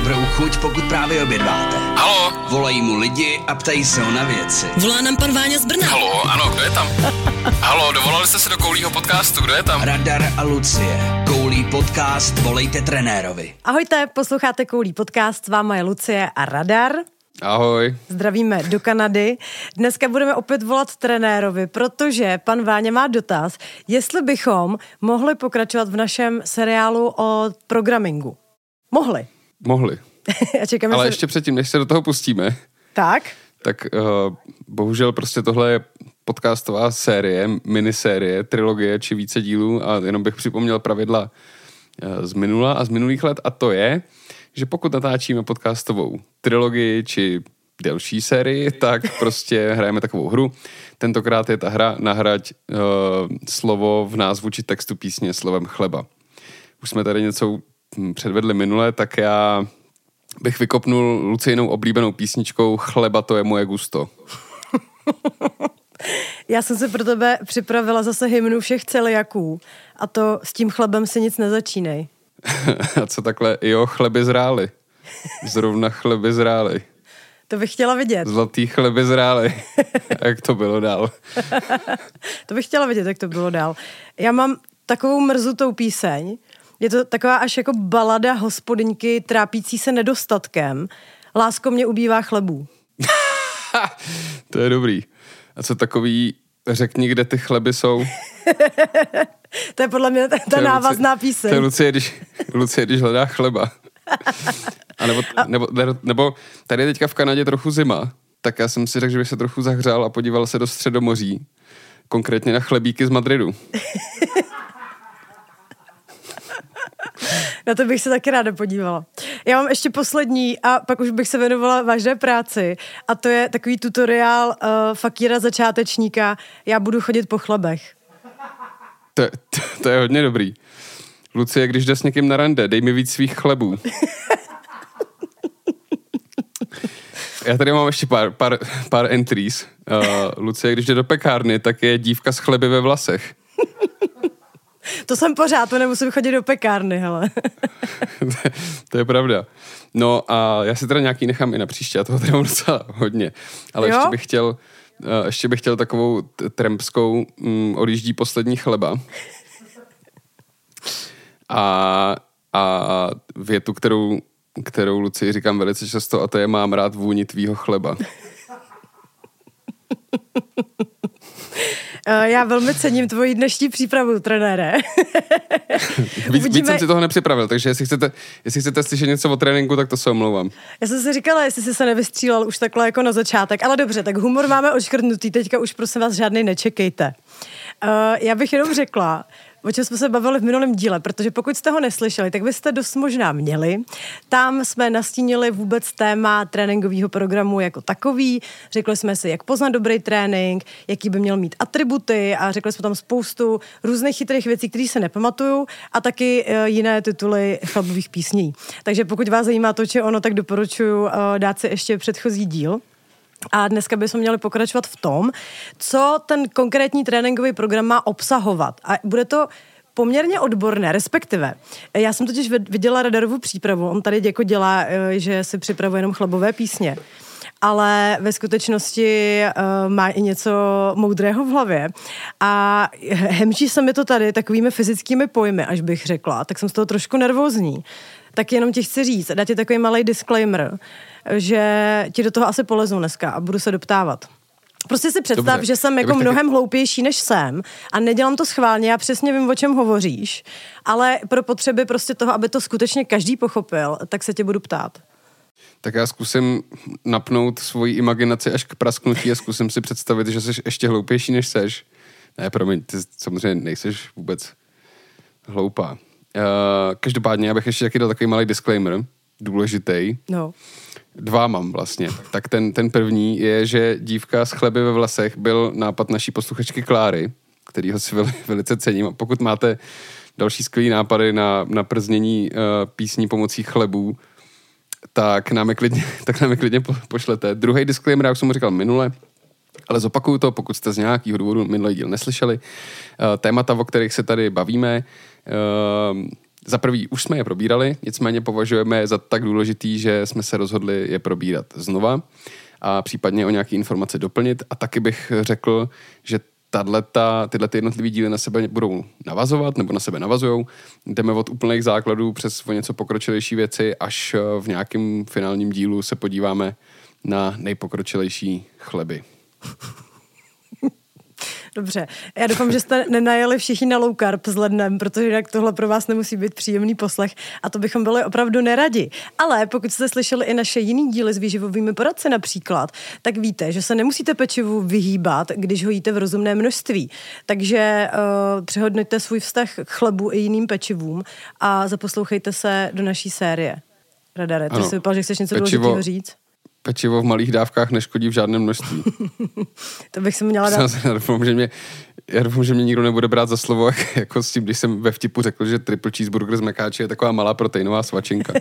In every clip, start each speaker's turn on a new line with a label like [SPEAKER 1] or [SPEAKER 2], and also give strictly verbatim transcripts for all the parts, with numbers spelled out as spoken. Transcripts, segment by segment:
[SPEAKER 1] dobrou chuť, pokud právě obědváte.
[SPEAKER 2] Haló?
[SPEAKER 1] Volají mu lidi a ptají se ho na věci.
[SPEAKER 3] Volá nám pan Váňa z Brna.
[SPEAKER 2] Haló, ano, kdo je tam? Haló, dovolali jste se do Koulího podcastu, kdo je tam?
[SPEAKER 1] Radar a Lucie. Koulí podcast, volejte trenérovi.
[SPEAKER 4] Ahojte, posloucháte Koulí podcast, s váma je Lucie a Radar.
[SPEAKER 2] Ahoj.
[SPEAKER 4] Zdravíme do Kanady. Dneska budeme opět volat trenérovi, protože pan Váňa má dotaz, jestli bychom mohli pokračovat v našem seriálu o programingu. Mohli.
[SPEAKER 2] Mohli.
[SPEAKER 4] Já čekáme,
[SPEAKER 2] Ale
[SPEAKER 4] se...
[SPEAKER 2] ještě předtím, než se do toho pustíme,
[SPEAKER 4] tak,
[SPEAKER 2] tak uh, bohužel prostě tohle je podcastová série, minisérie, trilogie či více dílů a jenom bych připomněl pravidla uh, z minula a z minulých let a to je, že pokud natáčíme podcastovou trilogii či delší sérii, tak prostě hrajeme takovou hru. Tentokrát je ta hra nahrať uh, slovo v názvu či textu písně slovem chleba. Už jsme tady něco předvedli minule, tak já bych vykopnul Lucejnou oblíbenou písničkou Chleba to je moje gusto.
[SPEAKER 4] Já jsem se pro tebe připravila zase hymnu všech celiaků a to s tím chlebem si nic nezačínej.
[SPEAKER 2] A co takhle? Jo, chleby zrály. Zrovna chleby zrály.
[SPEAKER 4] To bych chtěla vidět.
[SPEAKER 2] Zlatý chleby zrály. Jak to bylo dál?
[SPEAKER 4] To bych chtěla vidět, jak to bylo dál. Já mám takovou mrzutou píseň. Je to taková až jako balada hospodyňky trápící se nedostatkem. Lásko, mě ubývá chlebů.
[SPEAKER 2] To je dobrý. A co takový řekni, kde ty chleby jsou?
[SPEAKER 4] To je podle mě ta, ta návazná píseň.
[SPEAKER 2] To je Lucie, když, Lucie, když hledá chleba. A nebo, nebo, nebo tady je teďka v Kanadě trochu zima, tak já jsem si řekl, že bych se trochu zahřál a podíval se do Středomoří. Konkrétně na chlebíky z Madridu.
[SPEAKER 4] Na to bych se taky ráda podívala. Já mám ještě poslední a pak už bych se věnovala vážné práci a to je takový tutoriál uh, fakíra začátečníka. Já budu chodit po chlebech.
[SPEAKER 2] To, to, to je hodně dobrý. Lucie, když jde s někým na rande, dej mi víc svých chlebů. Já tady mám ještě pár, pár, pár entries. Uh, Lucie, když jde do pekárny, tak je dívka s chleby ve vlasech.
[SPEAKER 4] To jsem pořád, to nemusím chodit do pekárny, hele.
[SPEAKER 2] to, to je pravda. No a já si teda nějaký nechám i na příště, já toho tady mám docela hodně. Ale jo? ještě bych chtěl, uh, ještě bych chtěl takovou t- trampskou um, odjíždí poslední chleba. A, a větu, kterou, kterou Lucii říkám velice často, a to je mám rád vůni tvýho chleba.
[SPEAKER 4] Já velmi cením tvoji dnešní přípravu, trenére.
[SPEAKER 2] Víc, víc jsem si toho nepřipravil, takže jestli chcete, jestli chcete slyšet něco o tréninku, tak to se omlouvám.
[SPEAKER 4] Já jsem si říkala, jestli jsi se nevystřílel už takhle jako na začátek, ale dobře, tak humor máme odškrtnutý, teďka už prosím vás žádnej nečekejte. Uh, já bych jenom řekla, o čem jsme se bavili v minulém díle, protože pokud jste ho neslyšeli, tak byste dost možná měli. Tam jsme nastínili vůbec téma tréninkového programu jako takový. Řekli jsme si, jak poznat dobrý trénink, jaký by měl mít atributy a řekli jsme tam spoustu různých chytrých věcí, které se nepamatuju a taky uh, jiné tituly chlebových písní. Takže pokud vás zajímá to, či ono, tak doporučuji uh, dát si ještě předchozí díl. A dneska bychom měli pokračovat v tom, co ten konkrétní tréninkový program má obsahovat. A bude to poměrně odborné, respektive. Já jsem totiž viděla Radarovu přípravu. On tady jako dělá, že si připravuje jenom chlebové písně. Ale ve skutečnosti uh, má i něco moudrého v hlavě. A hemží se mi to tady takovými fyzickými pojmy, až bych řekla. Tak jsem z toho trošku nervózní. Tak jenom ti chci říct, dát ti takový malý disclaimer, že ti do toho asi polezu dneska a budu se doptávat. Prostě si představ, Dobře. že jsem jako mnohem taky... hloupější, než jsem a nedělám to schválně, já přesně vím, o čem hovoříš, ale pro potřeby prostě toho, aby to skutečně každý pochopil, tak se tě budu ptát.
[SPEAKER 2] Tak já zkusím napnout svoji imaginaci až k prasknutí a zkusím si představit, že jsi ještě hloupější, než seš. Ne, promiň, ty samozřejmě nejseš vůbec hloupá. Uh, každopádně, já bych ještě taky dal takový malý disclaimer, důležitý.
[SPEAKER 4] No.
[SPEAKER 2] Dva mám vlastně. Tak ten, ten první je, že dívka s chleby ve vlasech byl nápad naší posluchačky Kláry, kterýho si vel, velice cením. A pokud máte další skvělý nápady na, na prznění uh, písní pomocí chlebů, tak nám je klidně, tak nám je klidně po, pošlete. Druhý disclaimer, jak jsem mu říkal minule, ale zopakuju to, pokud jste z nějakého důvodu minulý díl neslyšeli. Uh, témata, o kterých se tady bavíme, uh, za prvý už jsme je probírali, nicméně považujeme za tak důležitý, že jsme se rozhodli je probírat znova a případně o nějaké informace doplnit. A taky bych řekl, že tato, tyhle ty jednotlivé díly na sebe budou navazovat nebo na sebe navazujou. Jdeme od úplných základů přes o něco pokročilejší věci, až v nějakém finálním dílu se podíváme na nejpokročilejší chleby.
[SPEAKER 4] Dobře, já doufám, že jste nenajeli všichni na low carb s lednem, protože jinak tohle pro vás nemusí být příjemný poslech a to bychom byli opravdu neradi. Ale pokud jste slyšeli i naše jiný díly s výživovými poradci například, tak víte, že se nemusíte pečivu vyhýbat, když ho jíte v rozumné množství. Takže uh, přehodnoťte svůj vztah k chlebu i jiným pečivům a zaposlouchejte se do naší série. Radare, ty jsi vypadal, že chceš něco důležitého říct?
[SPEAKER 2] Pečivo v malých dávkách neškodí v žádném množství.
[SPEAKER 4] To bych si měla dát.
[SPEAKER 2] Já doufám, že mě, já doufám, že mě nikdo nebude brát za slovo, jako s tím, když jsem ve vtipu řekl, že triple cheeseburger z mekáče je taková malá proteinová svačinka.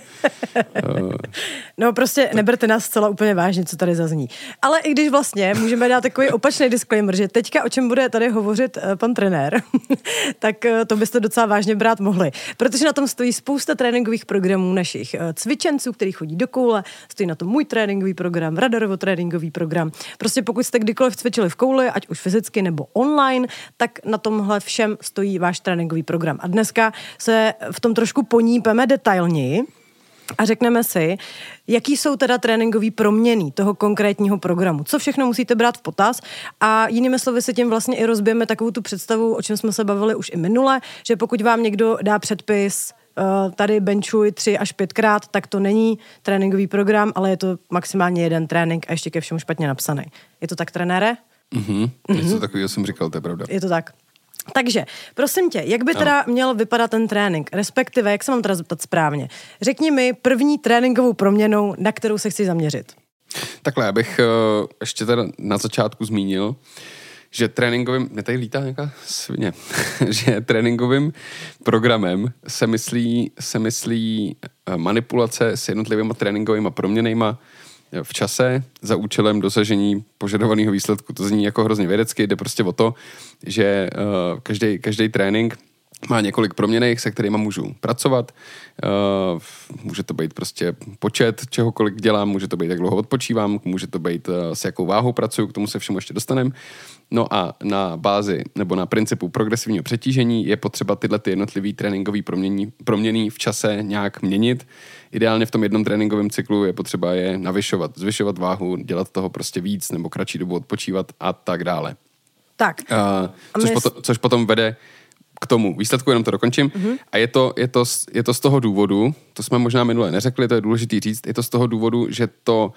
[SPEAKER 4] No prostě neberte nás zcela úplně vážně, co tady zazní. Ale i když vlastně můžeme dát takový opačný disclaimer, že teďka o čem bude tady hovořit pan trenér, tak to byste docela vážně brát mohli. Protože na tom stojí spousta tréninkových programů našich cvičenců, kteří chodí do koule, stojí na tom můj tréninkový program, Radarovo tréninkový program. Prostě pokud jste kdykoliv cvičili v kouli, ať už fyzicky nebo online, tak na tomhle všem stojí váš tréninkový program. A dneska se v tom trošku ponípeme detailněji a řekneme si, jaký jsou teda tréninkový proměny toho konkrétního programu. Co všechno musíte brát v potaz a jinými slovy se tím vlastně i rozbijeme takovou tu představu, o čem jsme se bavili už i minule, že pokud vám někdo dá předpis tady benchuj tři až pětkrát, tak to není tréninkový program, ale je to maximálně jeden trénink a ještě ke všemu špatně napsaný. Je to tak, trenére?
[SPEAKER 2] Mhm, mm-hmm. Něco takového jsem říkal, to je pravda.
[SPEAKER 4] Je to tak. Takže, prosím tě, jak by teda no. měl vypadat ten trénink? Respektive, jak se mám teda zeptat správně? Řekni mi první tréninkovou proměnou, na kterou se chci zaměřit.
[SPEAKER 2] Takhle, já bych uh, ještě teda na začátku zmínil, že tréninkovým, ne tady lítá nějaká svině, že tréninkovým programem se myslí, se myslí manipulace s jednotlivými tréninkovými proměnejma v čase za účelem dosažení požadovaného výsledku. To zní jako hrozně vědecky, jde prostě o to, že uh, každý, každý trénink má několik proměnej, se kterými můžu pracovat. Uh, může to být prostě počet čehokoliv dělám, může to být, jak dlouho odpočívám, může to být, uh, s jakou váhou pracuju, k tomu se všemu ještě dostaneme. No a na bázi nebo na principu progresivního přetížení je potřeba tyhle ty jednotlivý tréninkový proměny, proměny v čase nějak měnit. Ideálně v tom jednom tréninkovém cyklu je potřeba je navyšovat, zvyšovat váhu, dělat toho prostě víc nebo kratší dobu odpočívat a tak dále.
[SPEAKER 4] Tak.
[SPEAKER 2] Uh, což, my... potom, což potom vede k tomu výsledku, jenom to dokončím. Mm-hmm. A je to, je, to, je to z toho důvodu, to jsme možná minule neřekli, to je důležitý říct, je to z toho důvodu, že to,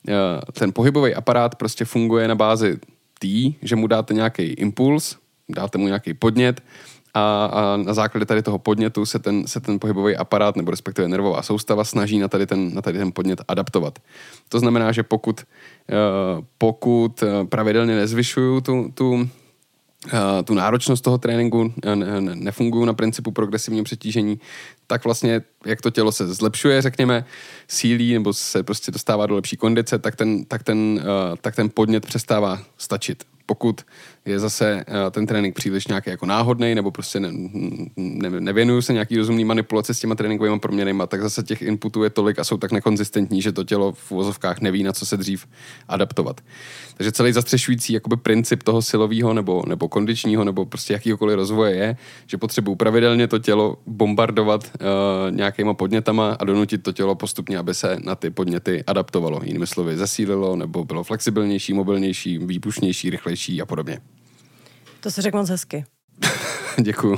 [SPEAKER 2] ten pohybový aparát prostě funguje na bázi tý, že mu dáte nějaký impuls, dáte mu nějaký podnět a, a na základě tady toho podnětu se ten, se ten pohybový aparát nebo respektive nervová soustava snaží na tady ten, na tady ten podnět adaptovat. To znamená, že pokud, pokud pravidelně nezvyšuju tu, tu Uh, tu náročnost toho tréninku, ne, ne, nefungují na principu progresivního přetížení, tak vlastně, jak to tělo se zlepšuje, řekněme, sílí nebo se prostě dostává do lepší kondice, tak ten, tak ten, uh, tak ten podnět přestává stačit. Pokud je zase uh, ten trénink příliš nějaký jako náhodnej, nebo prostě ne, ne, nevěnuju se nějaký rozumný manipulaci s těma tréninkovými proměnama, tak zase těch inputů je tolik a jsou tak nekonzistentní, že to tělo v uvozovkách neví, na co se dřív adaptovat. Takže celý zastřešující jakoby princip toho silového nebo, nebo kondičního nebo prostě jakýhokoliv rozvoje je, že potřebuji pravidelně to tělo bombardovat uh, nějakýma podnětama a donutit to tělo postupně, aby se na ty podněty adaptovalo. Jinými slovy, zesílilo nebo bylo flexibilnější, mobilnější, výpušnější, rychlejší a podobně.
[SPEAKER 4] To se řekl moc hezky.
[SPEAKER 2] Děkuju.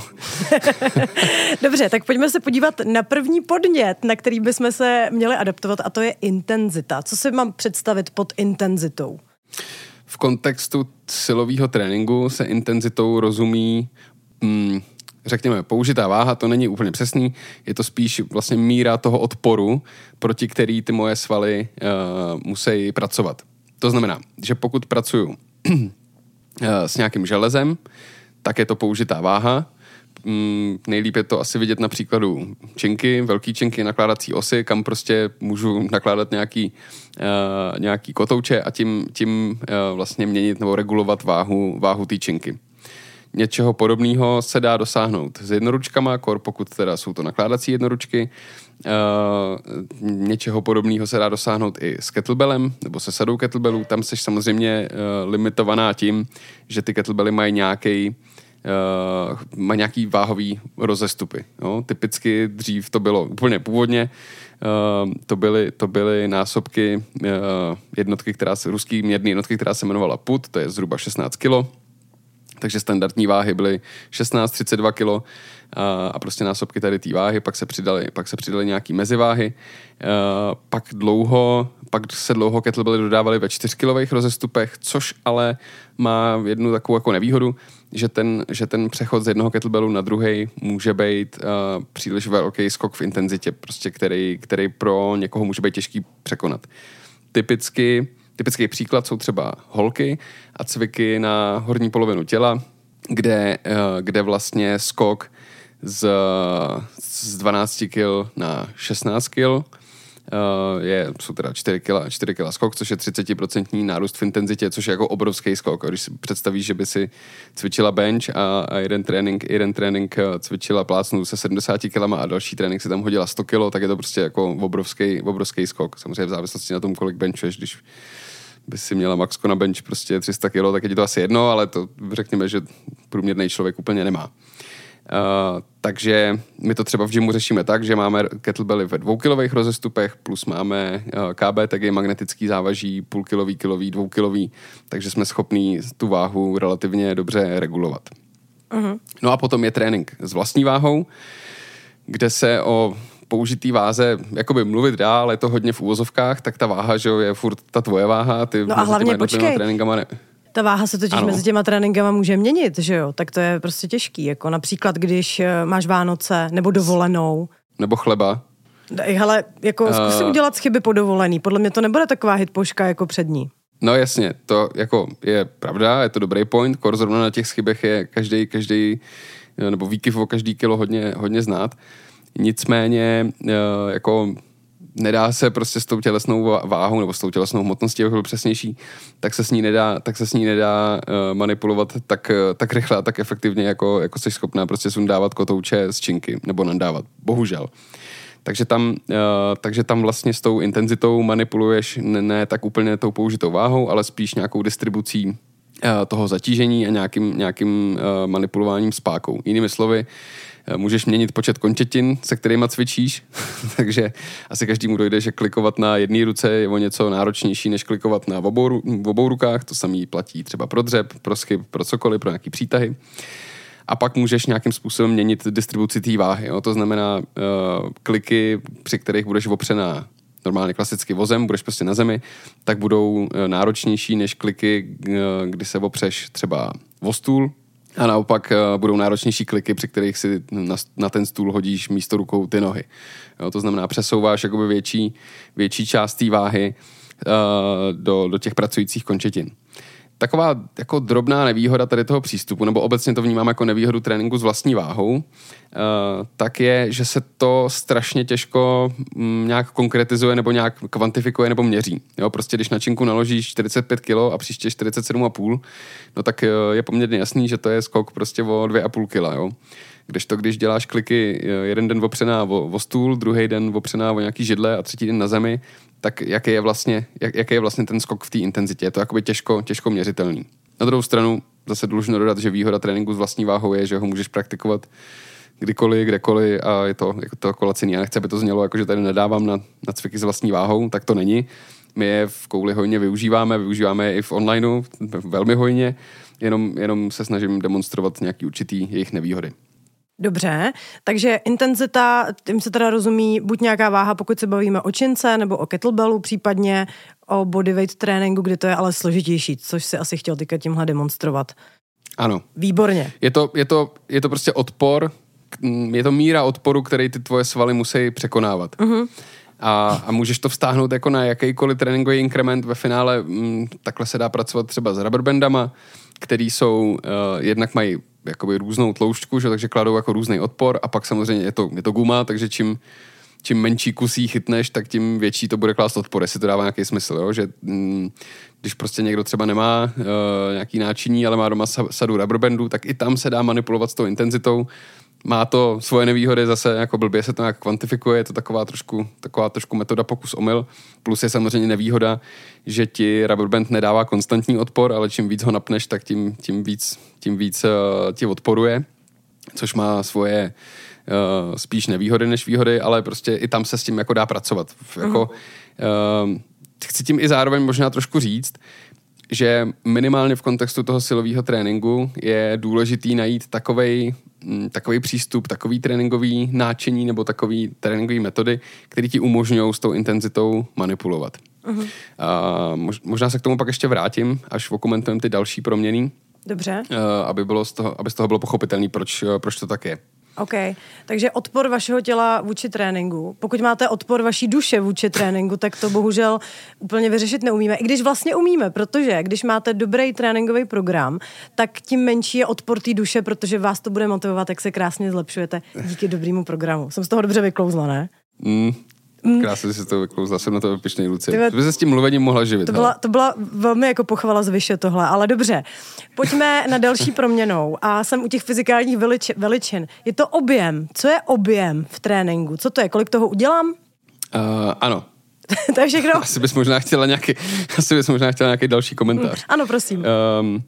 [SPEAKER 4] Dobře, tak pojďme se podívat na první podnět, na který bychom se měli adaptovat, a to je intenzita. Co si mám představit pod intenzitou?
[SPEAKER 2] V kontextu silového tréninku se intenzitou rozumí, mm, řekněme, použitá váha, to není úplně přesný, je to spíš vlastně míra toho odporu, proti který ty moje svaly uh, musí pracovat. To znamená, že pokud pracuju s nějakým železem, tak je to použitá váha. Mm, nejlíp je to asi vidět na příkladu činky, velký činky, nakládací osy, kam prostě můžu nakládat nějaký, uh, nějaký kotouče a tím, tím uh, vlastně měnit nebo regulovat váhu, váhu té činky. Něčeho podobného se dá dosáhnout s jednoručkama, kor pokud teda jsou to nakládací jednoručky. Uh, něčeho podobného se dá dosáhnout i s kettlebellem, nebo se sadou kettlebellů. Tam jsi samozřejmě uh, limitovaná tím, že ty kettlebelly mají nějaký Uh, má nějaký váhový rozestupy. Jo? Typicky dřív to bylo úplně původně, uh, to, byly, to byly násobky uh, jednotky, která se, ruský měrný jednotky, která se jmenovala put, to je zhruba šestnáct kilo, takže standardní váhy byly šestnáct třicet dva kilo a, a prostě násobky tady té váhy, pak se přidaly, pak se přidaly nějaký meziváhy, uh, pak dlouho, pak se dlouho kettlebelly dodávaly ve čtyřkilových rozestupech, což ale má jednu takovou jako nevýhodu, že ten, že ten přechod z jednoho kettlebellu na druhý může být uh, příliš velký skok v intenzitě, prostě který, který pro někoho může být těžký překonat. Typicky Typický příklad jsou třeba holky a cviky na horní polovinu těla, kde, kde vlastně skok z, z dvanáct kil na šestnáct kil je, jsou teda čtyři kila, čtyři kila skok, což je třicet procent nárůst v intenzitě, což je jako obrovský skok. Když si představíš, že by si cvičila bench a, a jeden trénink, jeden trénink cvičila plácnu se sedmdesáti kilama a další trénink si tam hodila sto kilo, tak je to prostě jako obrovský, obrovský skok. Samozřejmě v závislosti na tom, kolik benchuješ, když by si měla maxko na bench prostě tři sta kilo, tak je ti to asi jedno, ale to řekněme, že průměrný člověk úplně nemá. Uh, takže my to třeba v gymu řešíme tak, že máme kettlebelly ve dvoukilových rozestupech, plus máme uh, K B, tak je magnetický závaží, půlkilový, kilový, dvoukilový, takže jsme schopní tu váhu relativně dobře regulovat. Uh-huh. No a potom je trénink s vlastní váhou, kde se o použitý váze jakoby mluvit dá, ale je to hodně v úvozovkách, tak ta váha, že je furt ta tvoje váha, ty
[SPEAKER 4] no a hlavně počkej,
[SPEAKER 2] tréninkama ne...
[SPEAKER 4] ta váha se totiž ano. mezi těma tréninkama může měnit, že jo, tak to je prostě těžký, jako například, když máš Vánoce, nebo dovolenou.
[SPEAKER 2] Nebo chleba.
[SPEAKER 4] Hele, jako zkus si uh... udělat chyby po dovolený, podle mě to nebude taková hitpoška jako před ní.
[SPEAKER 2] No jasně, to jako je pravda, je to dobrý point, kor zrovna na těch chybech je každý, každý, nebo výkyv o každý kilo hodně, hodně znát. Nicméně jako nedá se prostě s tou tělesnou váhou nebo s tou tělesnou hmotností, abych byl přesnější, tak se s ní nedá, tak se s ní nedá manipulovat tak, tak rychle a tak efektivně, jako, jako jsi schopná prostě sundávat kotouče z činky nebo nandávat. Bohužel. Takže tam, takže tam vlastně s tou intenzitou manipuluješ ne, ne tak úplně tou použitou váhou, ale spíš nějakou distribucí toho zatížení a nějakým, nějakým manipulováním spákou. Jinými slovy, můžeš měnit počet končetin, se kterýma cvičíš, takže asi každému dojde, že klikovat na jedné ruce je o něco náročnější, než klikovat na obou, v obou rukách, to samý platí třeba pro dřep, pro schyb, pro cokoliv, pro nějaký přítahy. A pak můžeš nějakým způsobem měnit distribuci té váhy, jo? To znamená uh, kliky, při kterých budeš opřená normálně klasicky vozem, budeš prostě na zemi, tak budou uh, náročnější než kliky, uh, kdy se opřeš třeba o stůl, a naopak uh, budou náročnější kliky, při kterých si na, na ten stůl hodíš místo rukou ty nohy. Jo, to znamená, přesouváš jakoby větší, větší část té váhy uh, do, do těch pracujících končetin. Taková jako drobná nevýhoda tady toho přístupu, nebo obecně to vnímám jako nevýhodu tréninku s vlastní váhou, uh, tak je, že se to strašně těžko um, nějak konkretizuje nebo nějak kvantifikuje nebo měří. Jo, prostě když na činku naložíš čtyřicet pět kilo a příště čtyřicet sedm a půl, no tak uh, je poměrně jasný, že to je skok prostě o dvě a půl kila, jo. Kdežto, když děláš kliky jeden den opřená o, o stůl, druhý den opřená o nějaký židle a třetí den na zemi, tak jaký je vlastně, jak, jaký je vlastně ten skok v té intenzitě. Je to jakoby těžko, těžko měřitelný. Na druhou stranu zase dlužno dodat, že výhoda tréninku s vlastní váhou je, že ho můžeš praktikovat kdykoliv, kdekoliv a je to, je to jako laciný. Já nechci, aby to znělo, jako že tady nedávám na, na cviky s vlastní váhou, tak to není. My je v kouli hojně využíváme, využíváme je i v onlineu, velmi hojně, jenom, jenom se snažím demonstrovat nějaký určitý jejich nevýhody.
[SPEAKER 4] Dobře, takže intenzita, tím se teda rozumí buď nějaká váha, pokud se bavíme o čince, nebo o kettlebellu, případně o bodyweight tréninku, kde to je ale složitější, což si asi chtěl teďka tímhle demonstrovat.
[SPEAKER 2] Ano.
[SPEAKER 4] Výborně.
[SPEAKER 2] Je to, je to, je to prostě odpor, je to míra odporu, který ty tvoje svaly musí překonávat. Uh-huh. A, a můžeš to vztáhnout jako na jakýkoliv tréninkový inkrement. Ve finále m, takhle se dá pracovat třeba s rubberbandama, který jsou, uh, jednak mají jakoby různou tloušťku, že, takže kladou jako různý odpor a pak samozřejmě je to, je to guma, takže čím, čím menší kusí chytneš, tak tím větší to bude klást odpor, jestli to dává nějaký smysl, jo? Že mm, když prostě někdo třeba nemá uh, nějaký náčiní, ale má doma sadu rubberbandů, tak i tam se dá manipulovat s tou intenzitou. Má to svoje nevýhody, zase jako blbě se to nějak kvantifikuje, je to taková trošku, taková trošku metoda pokus omyl, plus je samozřejmě nevýhoda, že ti rubberband nedává konstantní odpor, ale čím víc ho napneš, tak tím, tím víc, tím víc uh, ti odporuje, což má svoje uh, spíš nevýhody než výhody, ale prostě i tam se s tím jako dá pracovat. Jako, uh, chci tím i zároveň možná trošku říct, že minimálně v kontextu toho silového tréninku je důležitý najít takovej, takový přístup, takový tréninkový náčení nebo takový tréninkový metody, které ti umožňují s tou intenzitou manipulovat. Uh-huh. A možná se k tomu pak ještě vrátím, až okomentujeme ty další proměny.
[SPEAKER 4] Dobře.
[SPEAKER 2] Aby, bylo z toho, aby z toho bylo pochopitelný, proč, proč to tak je.
[SPEAKER 4] OK, takže odpor vašeho těla vůči tréninku. Pokud máte odpor vaší duše vůči tréninku, tak to bohužel úplně vyřešit neumíme. I když vlastně umíme, protože když máte dobrý tréninkový program, tak tím menší je odpor té duše, protože vás to bude motivovat, jak se krásně zlepšujete díky dobrému programu. Jsem z toho dobře vyklouzla, ne?
[SPEAKER 2] Mm. Krásně si to vyklouzla, jsem na to vypišnej, Lucie. Ty by se s tím mluvením mohla živit.
[SPEAKER 4] To byla, to byla velmi jako pochvala zvyše tohle, ale dobře. Pojďme na další proměnou a jsem u těch fyzikálních velič, veličin. Je to objem. Co je objem v tréninku? Co to je? Kolik toho udělám?
[SPEAKER 2] Uh, ano.
[SPEAKER 4] To je všechno?
[SPEAKER 2] Asi bys možná chtěla nějaký, asi bys možná chtěla nějaký další komentář.
[SPEAKER 4] Ano, prosím.
[SPEAKER 2] Um,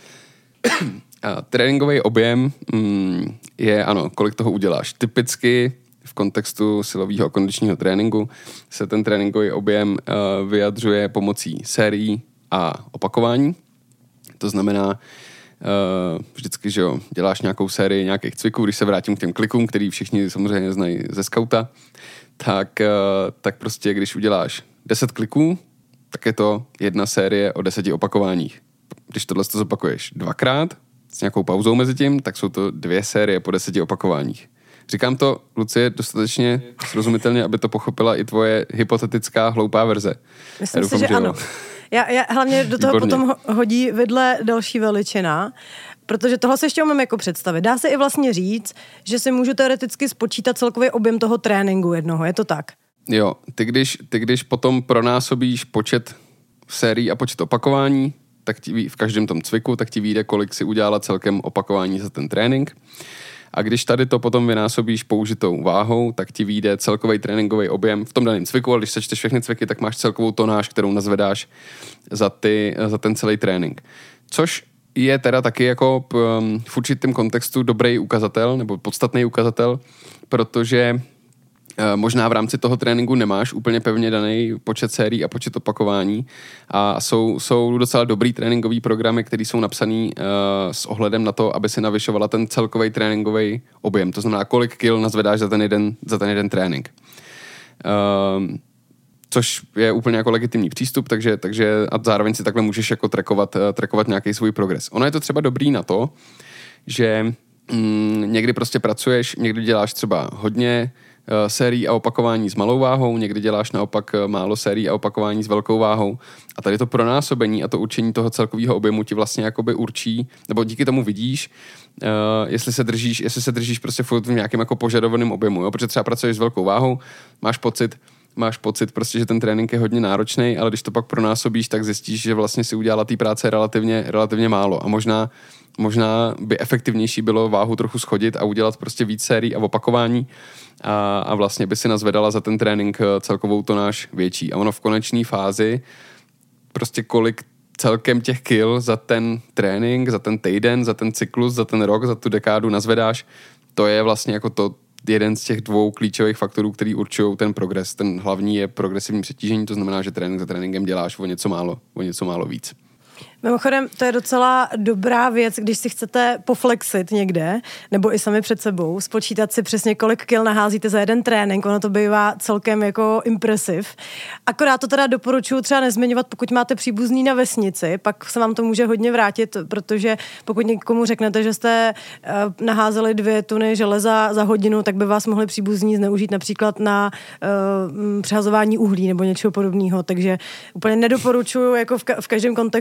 [SPEAKER 2] a tréninkový objem mm, je, ano, kolik toho uděláš. Typicky v kontextu silového a kondičního tréninku se ten tréninkový objem uh, vyjadřuje pomocí sérií a opakování. To znamená, uh, vždycky, že jo, děláš nějakou sérii nějakých cviků, když se vrátím k těm klikům, který všichni samozřejmě znají ze skauta, tak, uh, tak prostě, když uděláš deset kliků, tak je to jedna série o deseti opakováních. Když tohle to zopakuješ dvakrát, s nějakou pauzou mezi tím, tak jsou to dvě série po deseti opakováních. Říkám to, Lucie, dostatečně srozumitelně, aby to pochopila i tvoje hypotetická hloupá verze.
[SPEAKER 4] Myslím doufám, si, že, že ano. Já, já hlavně do toho
[SPEAKER 2] Výborně.
[SPEAKER 4] Potom hodí vidle další veličina, protože tohle se ještě umím jako představit. Dá se i vlastně říct, že si můžu teoreticky spočítat celkový objem toho tréninku jednoho, je to tak?
[SPEAKER 2] Jo, ty když, ty když potom pronásobíš počet sérií a počet opakování, tak ti v každém tom cviku, tak ti vyjde, kolik si udělala celkem opakování za ten trénink. A když tady to potom vynásobíš použitou váhou, tak ti vyjde celkový tréninkový objem v tom daném cviku, ale když sečteš všechny cviky, tak máš celkovou tonáž, kterou nazvedáš za, ty, za ten celý trénink. Což je teda taky jako v určitém kontextu dobrý ukazatel, nebo podstatný ukazatel, protože možná v rámci toho tréninku nemáš úplně pevně daný počet sérií a počet opakování a jsou, jsou docela dobrý tréninkový programy, které jsou napsaný uh, s ohledem na to, aby si navyšovala ten celkový tréninkový objem. To znamená, kolik kil nazvedáš za ten jeden, za ten jeden trénink. Uh, což je úplně jako legitimní přístup, takže, takže a zároveň si takhle můžeš jako trackovat, uh, trackovat nějaký svůj progres. Ono je to třeba dobrý na to, že mm, někdy prostě pracuješ, někdy děláš třeba hodně sérií a opakování s malou váhou, někdy děláš naopak málo sérií a opakování s velkou váhou. A tady to pronásobení a to určení toho celkového objemu ti vlastně jakoby určí, nebo díky tomu vidíš, uh, jestli se držíš, jestli se držíš prostě furt v nějakém jako požadovaném objemu, jo? Protože třeba pracuješ s velkou váhou, máš pocit, máš pocit prostě, že ten trénink je hodně náročný, ale když to pak pronásobíš, tak zjistíš, že vlastně si udělala té práce relativně, relativně málo. A možná, možná by efektivnější bylo váhu trochu schodit a udělat prostě víc sérií a opakování a, a vlastně by si nazvedala za ten trénink celkovou tonáž větší. A ono v konečné fázi prostě kolik celkem těch kil za ten trénink, za ten týden, za ten cyklus, za ten rok, za tu dekádu nazvedáš, to je vlastně jako to jeden z těch dvou klíčových faktorů, který určují ten progres. Ten hlavní je progresivní přetížení, to znamená, že trénink za tréninkem děláš o něco málo, o něco málo víc.
[SPEAKER 4] Mimochodem, to je docela dobrá věc, když si chcete poflexit někde, nebo i sami před sebou, spočítat si přesně, kolik kil naházíte za jeden trénink, ono to bývá celkem jako impresiv. Akorát to teda doporučuji třeba nezmiňovat, pokud máte příbuzný na vesnici, pak se vám to může hodně vrátit, protože pokud někomu řeknete, že jste uh, naházeli dvě tuny železa za hodinu, tak by vás mohli příbuzní zneužít například na uh, přehazování uhlí nebo něčeho podobného, takže úplně nedoporučuji jako v, ka- v každém kontextu s tímhle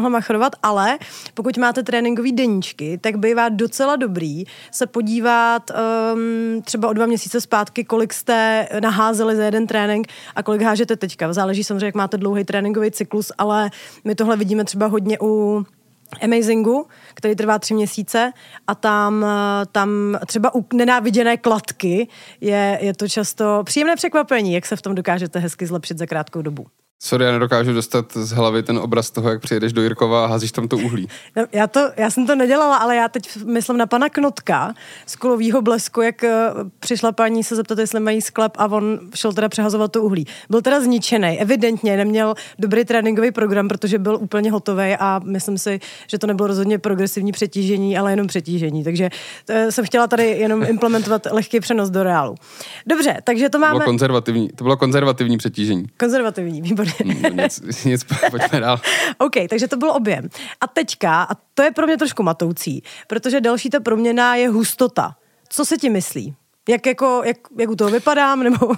[SPEAKER 4] mohla machrovat, ale pokud máte tréninkový deníčky, tak bývá docela dobrý se podívat um, třeba o dva měsíce zpátky, kolik jste naházeli za jeden trénink a kolik hážete teďka. Záleží samozřejmě, jak máte dlouhý tréninkový cyklus, ale my tohle vidíme třeba hodně u Amazingu, který trvá tři měsíce a tam, tam třeba u nenáviděné kladky je, je to často příjemné překvapení, jak se v tom dokážete hezky zlepšit za krátkou dobu.
[SPEAKER 2] Sorry, já nedokážu dostat z hlavy ten obraz toho, jak přijedeš do Jirkova a házíš tam to uhlí.
[SPEAKER 4] No, já, to, já jsem to nedělala, ale já teď myslím na pana Knotka z Kulovýho Blesku, jak přišla paní se zeptat, jestli mají sklep a on šel teda přehazovat to uhlí. Byl teda zničený, evidentně neměl dobrý tréninkový program, protože byl úplně hotový a myslím si, že to nebylo rozhodně progresivní přetížení, ale jenom přetížení. Takže jsem chtěla tady jenom implementovat lehký přenos do reálu. Dobře, takže to máme...
[SPEAKER 2] To bylo konzervativní, to bylo konzervativní přetížení.
[SPEAKER 4] Konzervativní, výborně.
[SPEAKER 2] No, nic, nic, pojďme dál.
[SPEAKER 4] OK, takže to byl objem. A teďka, a to je pro mě trošku matoucí, protože další ta proměna je hustota. Co se ti myslí? Jak, jako, jak, jak u toho vypadám, nebo...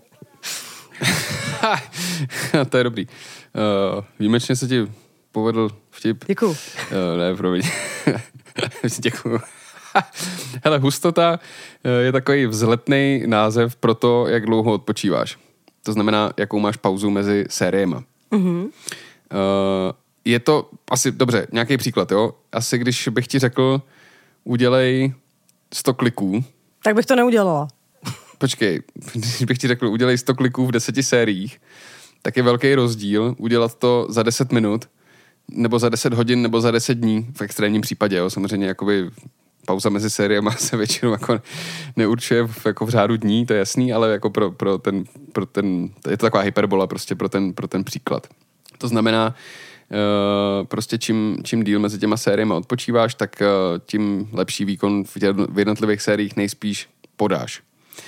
[SPEAKER 2] To je dobrý. Uh, výjimečně se ti povedl vtip.
[SPEAKER 4] Děkuju.
[SPEAKER 2] Uh, ne, promiň. Děkuju. Hele, hustota je takový vzletný název pro to, jak dlouho odpočíváš. To znamená, jakou máš pauzu mezi sériema. Mm-hmm. Uh, je to asi, dobře, nějaký příklad, jo? Asi když bych ti řekl, udělej sto kliků.
[SPEAKER 4] Tak bych to neudělala.
[SPEAKER 2] Počkej, když bych ti řekl, udělej sto kliků v deseti sériích, tak je velký rozdíl udělat to za deset minut, nebo za deset hodin, nebo za deset dní, v extrémním případě, jo? Samozřejmě jakoby pauza mezi sériema se většinou jako neurčuje v, jako v řádu dní, to je jasný, ale jako pro, pro, ten, pro ten, je to taková hyperbola prostě pro ten, pro ten příklad. To znamená, uh, prostě čím, čím díl mezi těma sériema odpočíváš, tak uh, tím lepší výkon v jednotlivých sériích nejspíš podáš.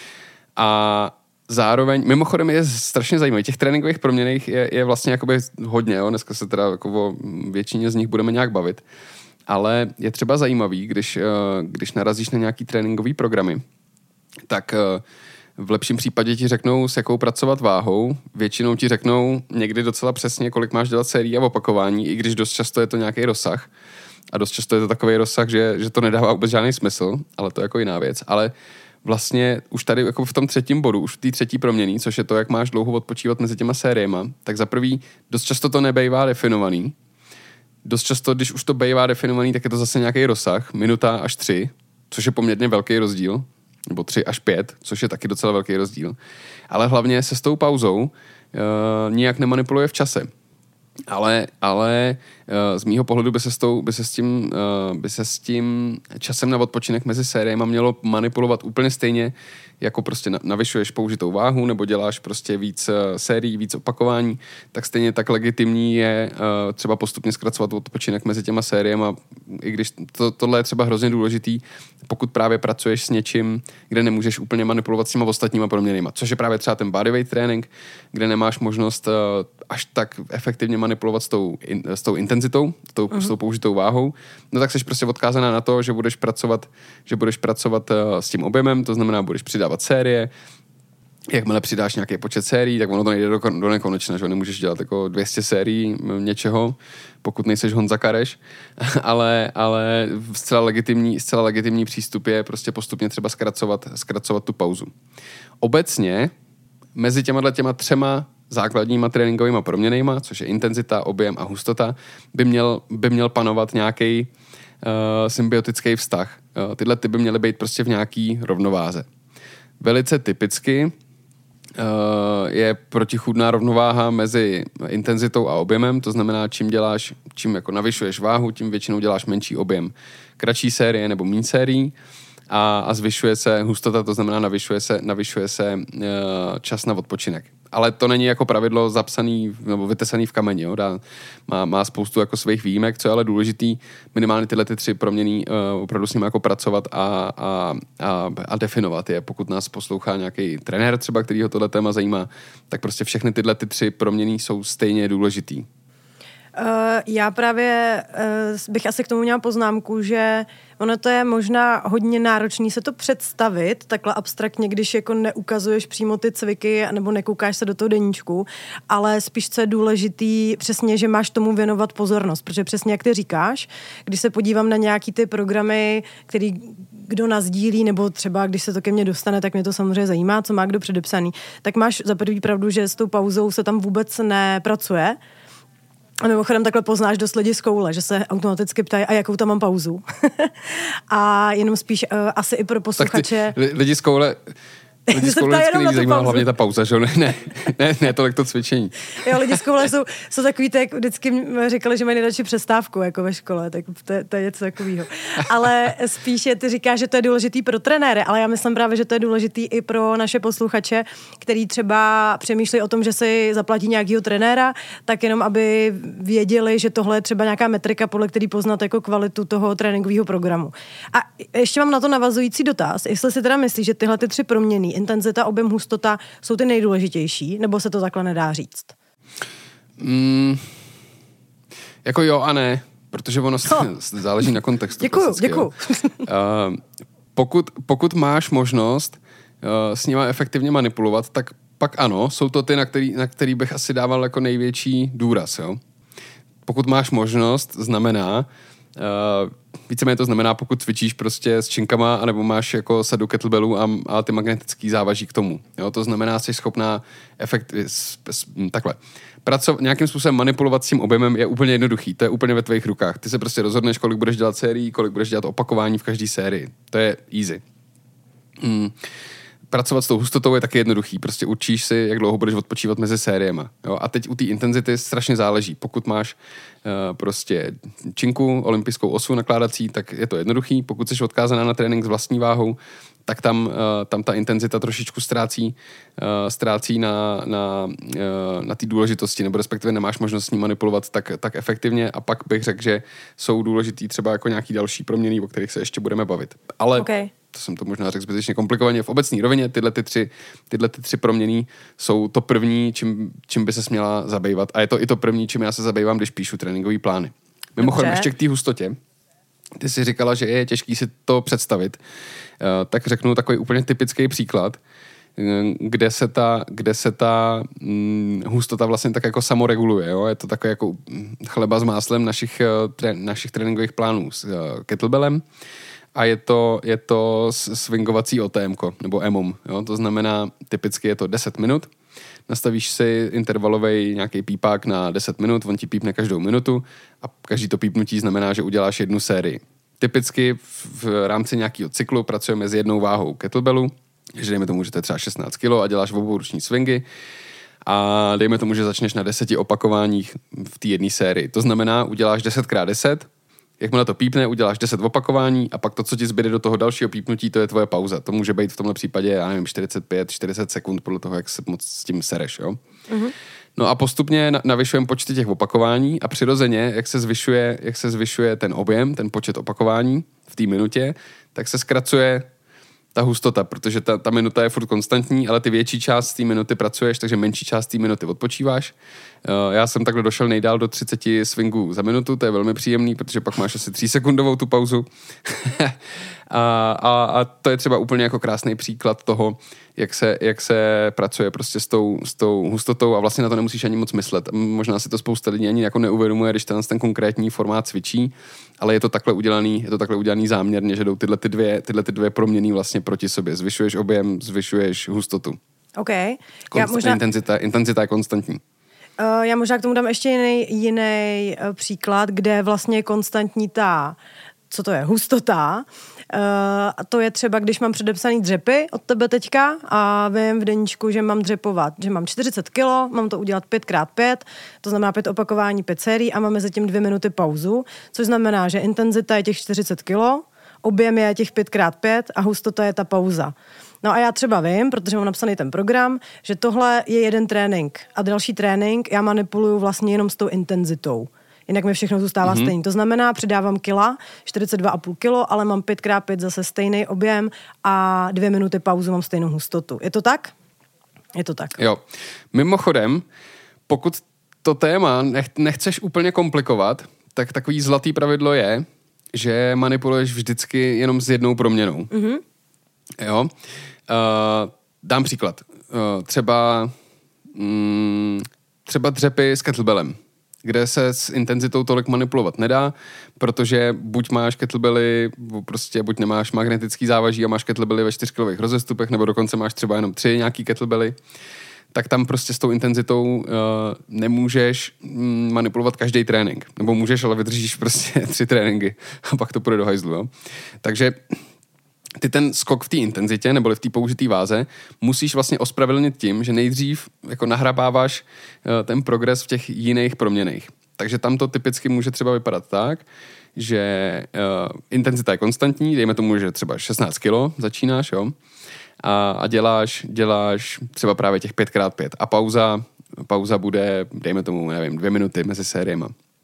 [SPEAKER 2] A zároveň, mimochodem je strašně zajímavý, těch tréninkových proměnných je, je vlastně jakoby hodně, jo? Dneska se teda jako o většině z nich budeme nějak bavit. Ale je třeba zajímavý, když, když narazíš na nějaký tréninkový programy, tak v lepším případě ti řeknou, s jakou pracovat váhou, většinou ti řeknou někdy docela přesně, kolik máš dělat sérií a opakování, i když dost často je to nějaký rozsah. A dost často je to takový rozsah, že, že to nedává vůbec žádný smysl, ale to je jako jiná věc. Ale vlastně už tady jako v tom třetím bodu, už v té třetí promění, což je to, jak máš dlouho odpočívat mezi těma sériema, tak za prvý dost často to nebejvá definovaný. Dost často, když už to bývá definovaný, tak je to zase nějaký rozsah, minuta až tři, což je poměrně velký rozdíl, nebo tři až pět, což je taky docela velký rozdíl. Ale hlavně se s tou pauzou uh, nijak nemanipuluje v čase. Ale, ale uh, z mýho pohledu by se s, tou, by, se s tím, uh, by se s tím časem na odpočinek mezi sériemi mělo manipulovat úplně stejně, jako prostě navyšuješ použitou váhu nebo děláš prostě víc uh, sérií, víc opakování, tak stejně tak legitimní je uh, třeba postupně zkracovat odpočinek mezi těma sériemi, i když to, tohle je třeba hrozně důležitý, pokud právě pracuješ s něčím, kde nemůžeš úplně manipulovat s těma ostatníma proměnýma, což je právě třeba ten bodyweight trénink, kde nemáš možnost uh, až tak efektivně manipulovat s tou, in, s tou intenzitou, s tou, uh-huh. s tou použitou váhou, no tak jsi prostě odkázaná na to, že budeš pracovat, že budeš pracovat uh, s tím objemem, to znamená, budeš přidávat série, jakmile přidáš nějaký počet sérií, tak ono to nejde do, do nekonečna, že nemůžeš dělat jako dvě stě sérií něčeho, pokud nejseš Honza Kareš, ale, ale zcela legitimní, zcela legitimní přístup je prostě postupně třeba zkracovat, zkracovat tu pauzu. Obecně mezi těma těma třema základníma tréninkovýma proměnejma, což je intenzita, objem a hustota, by měl, by měl panovat nějaký uh, symbiotický vztah. Uh, tyhle ty by měly být prostě v nějaký rovnováze. Velice typicky uh, je protichůdná rovnováha mezi intenzitou a objemem, to znamená, čím děláš, čím jako navyšuješ váhu, tím většinou děláš menší objem. Kratší série nebo méně sérií a, a zvyšuje se hustota, to znamená, navyšuje se, navyšuje se uh, čas na odpočinek. Ale to není jako pravidlo zapsaný nebo vytesaný v kameni, jo? Dá, má, má spoustu jako svých výjimek, co je ale důležitý, minimálně tyhle ty tři proměny uh, opravdu s nimi jako pracovat a, a, a, a definovat je. Pokud nás poslouchá nějaký trenér třeba, který ho tohle téma zajímá, tak prostě všechny tyhle ty tři proměny jsou stejně důležitý.
[SPEAKER 4] Uh, já právě uh, bych asi k tomu měla poznámku, že ono to je možná hodně náročný se to představit, takhle abstraktně, když jako neukazuješ přímo ty cviky nebo nekoukáš se do toho deníčku, ale spíš co je důležitý přesně, že máš tomu věnovat pozornost, protože přesně jak ty říkáš, když se podívám na nějaký ty programy, který kdo nazdílí, nebo třeba když se to ke mně dostane, tak mě to samozřejmě zajímá, co má kdo předepsaný, tak máš za první pravdu, že s tou pauzou se tam vůbec nepracuje. A mimochodem takhle poznáš dost lidi z koule, že se automaticky ptají, a jakou tam mám pauzu. A jenom spíš uh, asi i pro posluchače...
[SPEAKER 2] Tak ty, lidi z koule... Lidi z koule vždycky nejvíc zajímá hlavně ta pauza, že ne, ne, ne, ne tolik to cvičení. Jo, lidi z koule jsou, jsou takový, tak vždycky říkali, že mají nejradši přestávku jako ve škole, tak to, to je něco takového. Ale spíše ty říkáš, že to je důležitý pro trenéry, ale já myslím právě, že to je důležitý i pro naše posluchače, který třeba přemýšlejí o tom, že si zaplatí nějakého trenéra, tak jenom aby věděli, že tohle je třeba nějaká metrika, podle který poznat jako kvalitu toho tréninkového programu. A ještě mám na to navazující dotaz, jestli si teda myslíš, že tyhle ty tři proměny, intenzita, objem, hustota jsou ty nejdůležitější, nebo se to takhle nedá říct? Mm, jako jo a ne, protože ono no. záleží na kontextu.
[SPEAKER 4] Děkuju, děkuju.
[SPEAKER 2] uh, pokud, pokud máš možnost uh, s nima efektivně manipulovat, tak pak ano, jsou to ty, na který, na který bych asi dával jako největší důraz. Jo? Pokud máš možnost, znamená, Uh, víceméně to znamená, pokud cvičíš prostě s činkama, anebo máš jako sadu kettlebellů a, a ty magnetický závaží k tomu. Jo? To znamená, jsi schopná efekt, s, s, takhle. Pracov, nějakým způsobem manipulovat s tím objemem je úplně jednoduchý. To je úplně ve tvých rukách. Ty se prostě rozhodneš, kolik budeš dělat sérií, kolik budeš dělat opakování v každé sérii. To je easy. Hmm. Pracovat s tou hustotou je taky jednoduchý. Prostě učíš si, jak dlouho budeš odpočívat mezi sériema. Jo? A teď u té intenzity strašně záleží. Pokud máš uh, prostě činku, olympijskou osu nakládací, tak je to jednoduchý. Pokud jsi odkázaná na trénink s vlastní váhou, tak tam, uh, tam ta intenzita trošičku ztrácí, uh, ztrácí na, na, uh, na té důležitosti, nebo respektive nemáš možnost s ní manipulovat tak, tak efektivně. A pak bych řekl, že jsou důležitý třeba jako nějaký další proměny, o kterých se ještě budeme bavit. Ale okay. To jsem to možná řekl zbytečně komplikovaně. V obecné rovině tyhle ty tři, tyhle ty tři proměny jsou to první, čím, čím by se směla zabývat. A je to i to první, čím já se zabývám, když píšu tréninkové plány. Mimochodem, ještě k té hustotě. Ty jsi říkala, že je těžký si to představit. Uh, tak řeknu takový úplně typický příklad, kde se ta, kde se ta hm, hustota vlastně tak jako samoreguluje. Jo? Je to takový jako chleba s máslem našich, tré, našich tréninkových plánů s uh, kettlebellem. A je to, je to swingovací O T M ko, nebo E M O M. Jo? To znamená, typicky je to deset minut. Nastavíš si intervalový nějaký pípák na deset minut, on ti pípne každou minutu a každý to pípnutí znamená, že uděláš jednu sérii. Typicky v, v rámci nějakého cyklu pracujeme s jednou váhou kettlebellu, že dejme tomu, že to je třeba šestnáct kilo a děláš obouruční swingy a dejme tomu, že začneš na deseti opakováních v té jedné sérii. To znamená, uděláš deset krát deset, jakmile to pípne, uděláš deset opakování a pak to, co ti zbyde do toho dalšího pípnutí, to je tvoje pauza. To může být v tomhle případě, já nevím, čtyřicet pět čtyřicet sekund podle toho, jak se moc s tím sereš, jo. Mm-hmm. No a postupně navyšujeme počty těch opakování a přirozeně, jak se zvyšuje, jak se zvyšuje ten objem, ten počet opakování v té minutě, tak se zkracuje ta hustota, protože ta, ta minuta je furt konstantní, ale ty větší část té minuty pracuješ, takže menší část té minuty odpočíváš. Uh, já jsem takhle došel nejdál do třicet swingů za minutu, to je velmi příjemný, protože pak máš asi třísekundovou tu pauzu. a, a, a to je třeba úplně jako krásný příklad toho, jak se, jak se pracuje prostě s tou, s tou hustotou a vlastně na to nemusíš ani moc myslet. Možná si to spousta lidí ani jako neuvědomuje, když ten, ten konkrétní formát cvičí, ale je to takhle udělaný, je to takhle udělaný záměrně, že jdou tyhle ty dvě, tyhle ty dvě proměny vlastně proti sobě. Zvyšuješ objem, zvyšuješ hustotu.
[SPEAKER 4] OK.
[SPEAKER 2] Konst- Já možná... intenzita, intenzita je konstantní.
[SPEAKER 4] Uh, já možná k tomu dám ještě jiný, jiný uh, příklad, kde je vlastně konstantní ta, co to je, hustota. Uh, a to je třeba, když mám předepsaný dřepy od tebe teďka a vím v deníčku, že mám dřepovat, že mám čtyřicet kilo, mám to udělat pět krát pět, to znamená pět opakování, pět sérií a mám mezi tím dvě minuty pauzu, což znamená, že intenzita je těch čtyřicet kilo, objem je těch pět krát pět a hustota je ta pauza. No a já třeba vím, protože mám napsaný ten program, že tohle je jeden trénink a další trénink já manipuluju vlastně jenom s tou intenzitou. Jinak mi všechno zůstává mm-hmm. stejný. To znamená, přidávám kila, čtyřicet dva a půl kilo, ale mám pět krát pět zase stejný objem a dvě minuty pauzu mám stejnou hustotu. Je to tak? Je to tak.
[SPEAKER 2] Jo. Mimochodem, pokud to téma nech, nechceš úplně komplikovat, tak takový zlatý pravidlo je, že manipuluješ vždycky jenom s jednou proměnou. Mm-hmm. Jo? Uh, dám příklad. Uh, třeba mm, třeba dřepy s kettlebellem, kde se s intenzitou tolik manipulovat nedá, protože buď máš kettlebelly, prostě buď nemáš magnetický závaží a máš kettlebelly ve čtyřkilových rozestupech, nebo dokonce máš třeba jenom tři nějaký kettlebelly, tak tam prostě s tou intenzitou uh, nemůžeš mm, manipulovat každý trénink. Nebo můžeš, ale vydržíš prostě tři tréninky a pak to půjde do hajzlu. Jo? Takže ty ten skok v té intenzitě, neboli v té použitý váze, musíš vlastně ospravedlnit tím, že nejdřív jako nahrabáváš uh, ten progres v těch jiných proměnných. Takže tam to typicky může třeba vypadat tak, že uh, intenzita je konstantní, dejme tomu, že třeba šestnáct kilo začínáš, jo, a, a děláš, děláš třeba právě těch pět krát pět a pauza, pauza bude, dejme tomu, nevím, dvě minuty mezi sériema.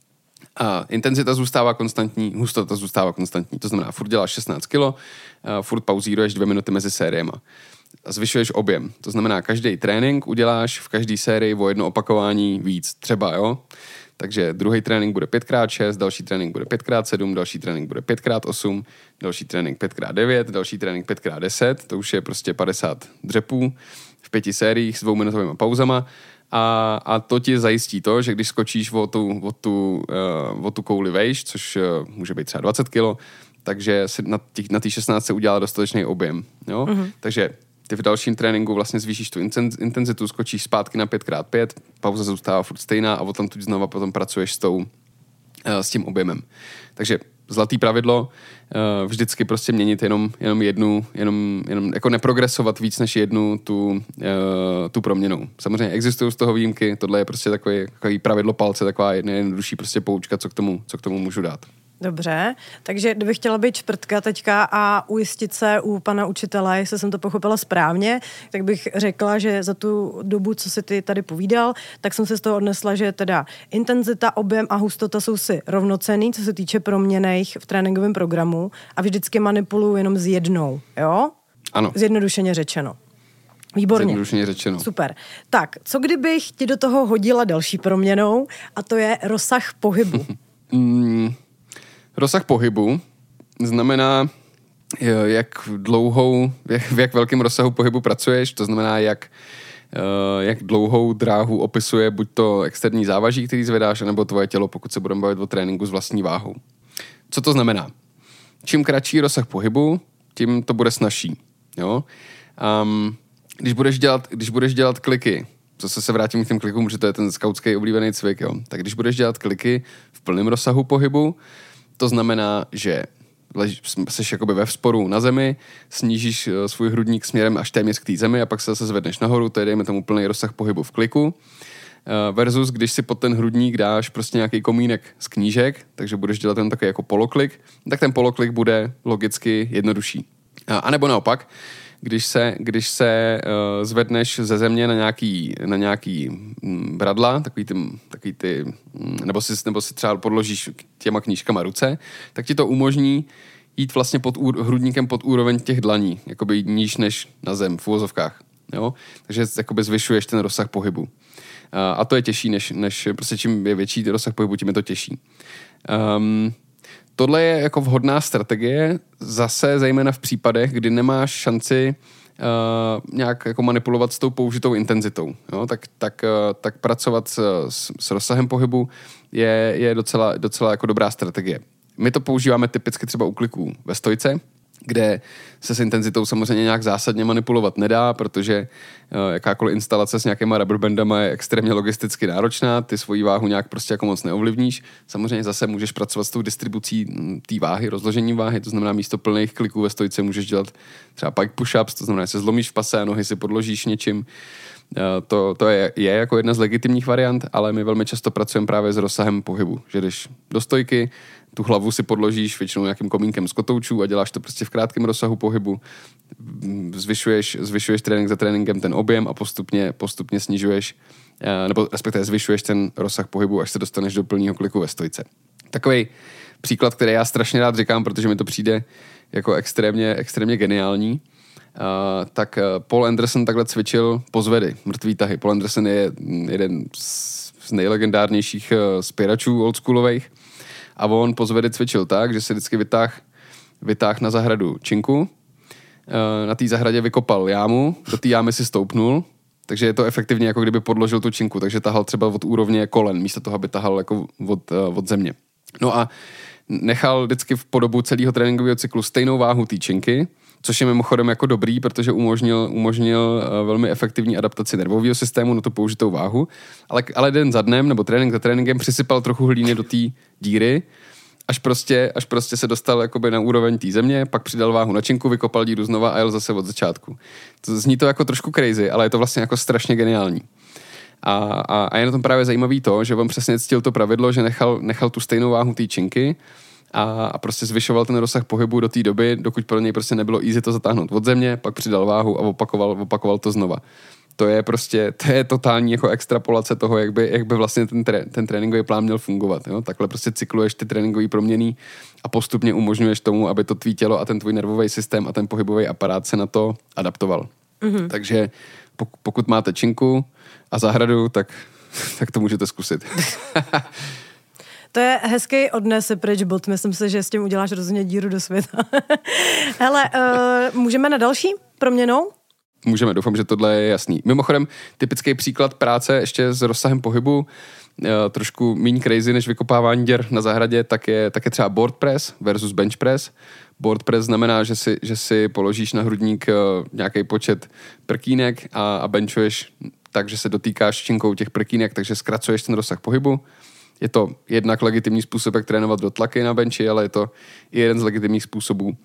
[SPEAKER 2] A intenzita zůstává konstantní, hustota zůstává konstantní, to znamená, furt děláš šestnáct kilo, a furt pauzíruješ dvě minuty mezi sériema. A zvyšuješ objem, to znamená, každý trénink uděláš v každé sérii o jedno opakování víc, třeba, jo. Takže druhý trénink bude pět krát šest, další trénink bude pět krát sedm, další trénink bude pět krát osm, další trénink pět krát devět, další trénink pět krát deset, to už je prostě padesát dřepů v pěti sériích s dvouminutovými pauzama a, a to ti zajistí to, že když skočíš o tu, o tu, uh, o tu kouli vejš, což uh, může být třeba dvacet kilo, takže si na té šestnáct se udělá dostatečný objem. Jo? Uh-huh. Takže ty v dalším tréninku vlastně zvýšíš tu intenzitu, skočíš zpátky na pět krát pět, pauza zůstává furt stejná a potom tu znova potom pracuješ s, tou, s tím objemem. Takže zlatý pravidlo, vždycky prostě měnit jenom, jenom jednu, jenom, jenom jako neprogresovat víc než jednu tu, tu proměnou. Samozřejmě existují z toho výjimky, tohle je prostě takový, takový pravidlo palce, taková nejjednodušší prostě poučka, co k tomu, co k tomu můžu dát.
[SPEAKER 4] Dobře, takže kdybych chtěla být šprtka teďka a ujistit se u pana učitele, jestli jsem to pochopila správně, tak bych řekla, že za tu dobu, co si ty tady povídal, tak jsem se z toho odnesla, že teda intenzita, objem a hustota jsou si rovnocenný, co se týče proměnejch v tréninkovém programu a vždycky manipuluju jenom s jednou, jo?
[SPEAKER 2] Ano.
[SPEAKER 4] Zjednodušeně řečeno. Výborně.
[SPEAKER 2] Zjednodušeně řečeno.
[SPEAKER 4] Super. Tak, co kdybych ti do toho hodila další proměnou a to je rozsah pohybu?
[SPEAKER 2] mm. Rozsah pohybu znamená, jak dlouhou, v jak velkém rozsahu pohybu pracuješ, to znamená, jak, jak dlouhou dráhu opisuje buď to externí závaží, který zvedáš, nebo tvoje tělo, pokud se budeme bavit o tréninku s vlastní váhou. Co to znamená? Čím kratší rozsah pohybu, tím to bude snazší. Jo? Um, když, budeš dělat, když budeš dělat kliky, zase se vrátím k těm klikům, že to je ten skautský oblíbený cvik, jo? Tak když budeš dělat kliky v plném rozsahu pohybu, to znamená, že jsi jakoby ve vzporu na zemi, snížíš svůj hrudník směrem až téměř k té zemi a pak se zase zvedneš nahoru, to je dejme tomu plný rozsah pohybu v kliku. Versus, když si pod ten hrudník dáš prostě nějaký komínek z knížek, takže budeš dělat ten takový jako poloklik, tak ten poloklik bude logicky jednodušší. A nebo naopak, když se, když se uh, zvedneš ze země na nějaký, na nějaký mm, bradla, takový ty, takový ty mm, nebo, si, nebo si třeba podložíš těma knížkama ruce, tak ti to umožní jít vlastně pod úr, hrudníkem pod úroveň těch dlaní, jakoby níž než na zem v uvozovkách. Jo? Takže jakoby zvyšuješ ten rozsah pohybu. Uh, a to je těžší, než, než prostě čím je větší rozsah pohybu, tím je to těžší. Um, Tohle je jako vhodná strategie, zase zejména v případech, kdy nemáš šanci uh, nějak jako manipulovat s tou použitou intenzitou. Jo? Tak, tak, uh, tak pracovat s, s, s rozsahem pohybu je, je docela, docela jako dobrá strategie. My to používáme typicky třeba u kliků ve stojce, kde se s intenzitou samozřejmě nějak zásadně manipulovat nedá, protože uh, jakákoliv instalace s nějakýma rubberbandama je extrémně logisticky náročná, ty svoji váhu nějak prostě jako moc neovlivníš. Samozřejmě zase můžeš pracovat s tou distribucí té váhy, rozložením váhy, to znamená místo plných kliků ve stojce můžeš dělat třeba pike push-ups, to znamená, že se zlomíš v pase a nohy si podložíš něčím. Uh, to, to je, je jako jedna z legitimních variant, ale my velmi často pracujeme právě s rozsahem pohybu, že jdeš do stojky, tu hlavu si podložíš většinou nějakým komínkem z kotoučů a děláš to prostě v krátkém rozsahu pohybu. Zvyšuješ, zvyšuješ trénink za tréninkem ten objem a postupně, postupně snižuješ, nebo respektive zvyšuješ ten rozsah pohybu, až se dostaneš do plného kliku ve stojce. Takový příklad, který já strašně rád říkám, protože mi to přijde jako extrémně, extrémně geniální, tak Paul Anderson takhle cvičil pozvedy, mrtvý tahy. Paul Anderson je jeden z nejlegendárnějších spěračů oldschoolových a on pozvedy cvičil tak, že si vždycky vytáh, vytáh na zahradu činku, na té zahradě vykopal jámu, do té jámy si stoupnul, takže je to efektivně, jako kdyby podložil tu činku, takže tahal třeba od úrovně kolen, místo toho, aby tahal jako od, od země. No a nechal vždycky v podobu celého tréninkového cyklu stejnou váhu té činky, což je mimochodem jako dobrý, protože umožnil, umožnil velmi efektivní adaptaci nervového systému na tu použitou váhu, ale, ale den za dnem, nebo trénink za tréninkem přisypal trochu hlíny do té díry, až prostě, až prostě se dostal jakoby na úroveň té země, pak přidal váhu na činku, vykopal díru znova a jel zase od začátku. To zní to jako trošku crazy, ale je to vlastně jako strašně geniální. A, a, a je na tom právě zajímavý to, že on přesně ctil to pravidlo, že nechal, nechal tu stejnou váhu té činky a, a prostě zvyšoval ten rozsah pohybu do té doby, dokud pro něj prostě nebylo easy to zatáhnout od země, pak přidal váhu a opakoval, opakoval to znova. To je prostě, to je totální jako extrapolace toho, jak by, jak by vlastně ten, tré, ten tréninkový plán měl fungovat. Jo? Takhle prostě cykluješ ty tréninkové proměny a postupně umožňuješ tomu, aby to tvý tělo a ten tvůj nervový systém a ten pohybový aparát se na to adaptoval. Mm-hmm. Takže pokud máte činku a zahradu, tak, tak to můžete zkusit.
[SPEAKER 4] To je hezký odnese pryč bod. Myslím si, že s tím uděláš rozhodně díru do světa. Hele, uh, můžeme na další proměnou?
[SPEAKER 2] Můžeme, doufám, že tohle je jasný. Mimochodem, typický příklad práce ještě s rozsahem pohybu, trošku méně crazy než vykopávání děr na zahradě, tak je, tak je třeba board press versus bench press. Board press znamená, že si, že si položíš na hrudník nějaký počet prkínek a, a benchuješ tak, že se dotýkáš činkou těch prkínek, takže zkracuješ ten rozsah pohybu. Je to jednak legitimní způsob, jak trénovat do tlaky na benchi, ale je to i jeden z legitimních způsobů,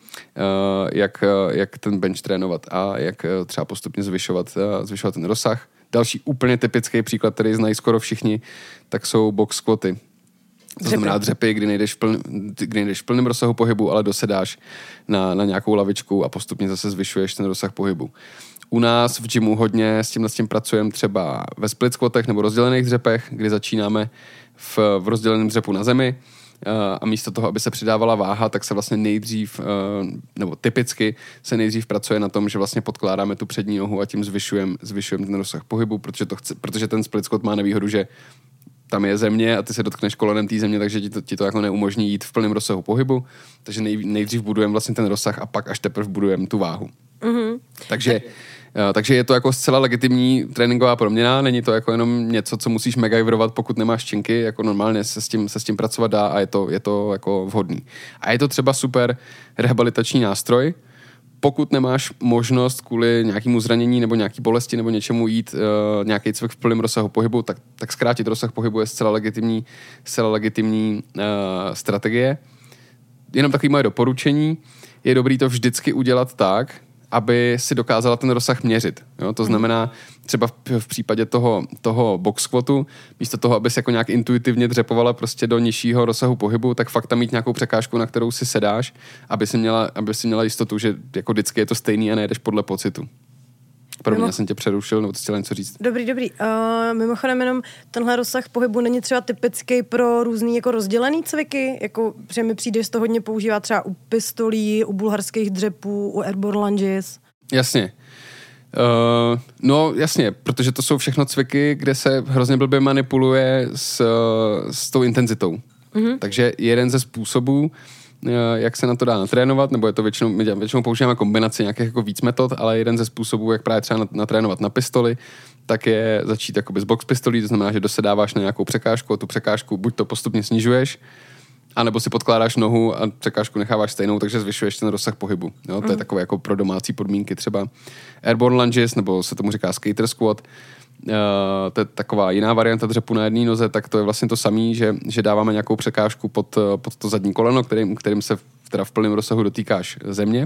[SPEAKER 2] jak, jak ten bench trénovat a jak třeba postupně zvyšovat, zvyšovat ten rozsah. Další úplně typický příklad, který znají skoro všichni, tak jsou box squaty. To znamená dřepy, kdy nejdeš v, pln, kdy nejdeš v plném rozsahu pohybu, ale dosedáš na, na nějakou lavičku a postupně zase zvyšuješ ten rozsah pohybu. U nás v gymu hodně s tímhle s tím pracujeme třeba ve split squatech nebo rozdělených dřepech, kdy začínáme v, v rozděleném dřepu na zemi a místo toho, aby se přidávala váha, tak se vlastně nejdřív, nebo typicky se nejdřív pracuje na tom, že vlastně podkládáme tu přední nohu a tím zvyšujeme zvyšujem ten rozsah pohybu, protože, to chce, protože ten split squat má nevýhodu, že tam je země a ty se dotkneš kolenem té země, takže ti to, ti to jako neumožní jít v plném rozsahu pohybu, takže nej, nejdřív budujeme vlastně ten rozsah a pak až teprve budujeme tu váhu. Mm-hmm. Takže Takže je to jako zcela legitimní tréninková proměna, není to jako jenom něco, co musíš megajvrovat, pokud nemáš činky, jako normálně se s tím, se s tím pracovat dá a je to, je to jako vhodný. A je to třeba super rehabilitační nástroj, pokud nemáš možnost kvůli nějakému zranění nebo nějaký bolesti nebo něčemu jít uh, nějaký cvik v plném rozsahu pohybu, tak, tak zkrátit rozsah pohybu je zcela legitimní, zcela legitimní uh, strategie. Jenom takový moje doporučení, je dobrý to vždycky udělat tak, aby si dokázala ten rozsah měřit. Jo? To znamená, třeba v, v případě toho, toho box squatu, místo toho, aby se jako nějak intuitivně dřepovala prostě do nižšího rozsahu pohybu, tak fakt tam mít nějakou překážku, na kterou si sedáš, aby si měla, aby si měla jistotu, že jako vždycky je to stejný a nejedeš podle pocitu. Pro mě, já jsem tě přerušil, nebo ty chtěla něco říct.
[SPEAKER 4] Dobrý, dobrý. Uh, mimochodem jenom tenhle rozsah pohybu není třeba typický pro různý jako rozdělený cviky, jako, že mi přijde, že to hodně používá třeba u pistolí, u bulharských dřepů, u airborne lunges.
[SPEAKER 2] Jasně. Uh, no jasně, protože to jsou všechno cviky, kde se hrozně blbě manipuluje s, s tou intenzitou. Mm-hmm. Takže jeden ze způsobů, jak se na to dá natrénovat, nebo je to většinou, my většinou používáme kombinaci nějakých jako víc metod, ale jeden ze způsobů, jak právě třeba natrénovat na pistoli, tak je začít jakoby z box pistolí, to znamená, že dosedáváš na nějakou překážku a tu překážku buď to postupně snižuješ, anebo si podkládáš nohu a překážku necháváš stejnou, takže zvyšuješ ten rozsah pohybu. Jo? To mm. je takové jako pro domácí podmínky, třeba airborne lunges, nebo se tomu říká skater squat. Uh, to je taková jiná varianta dřepu na jedné noze, tak to je vlastně to samé, že, že dáváme nějakou překážku pod, pod to zadní koleno, kterým, kterým se v, teda v plném rozsahu dotýkáš země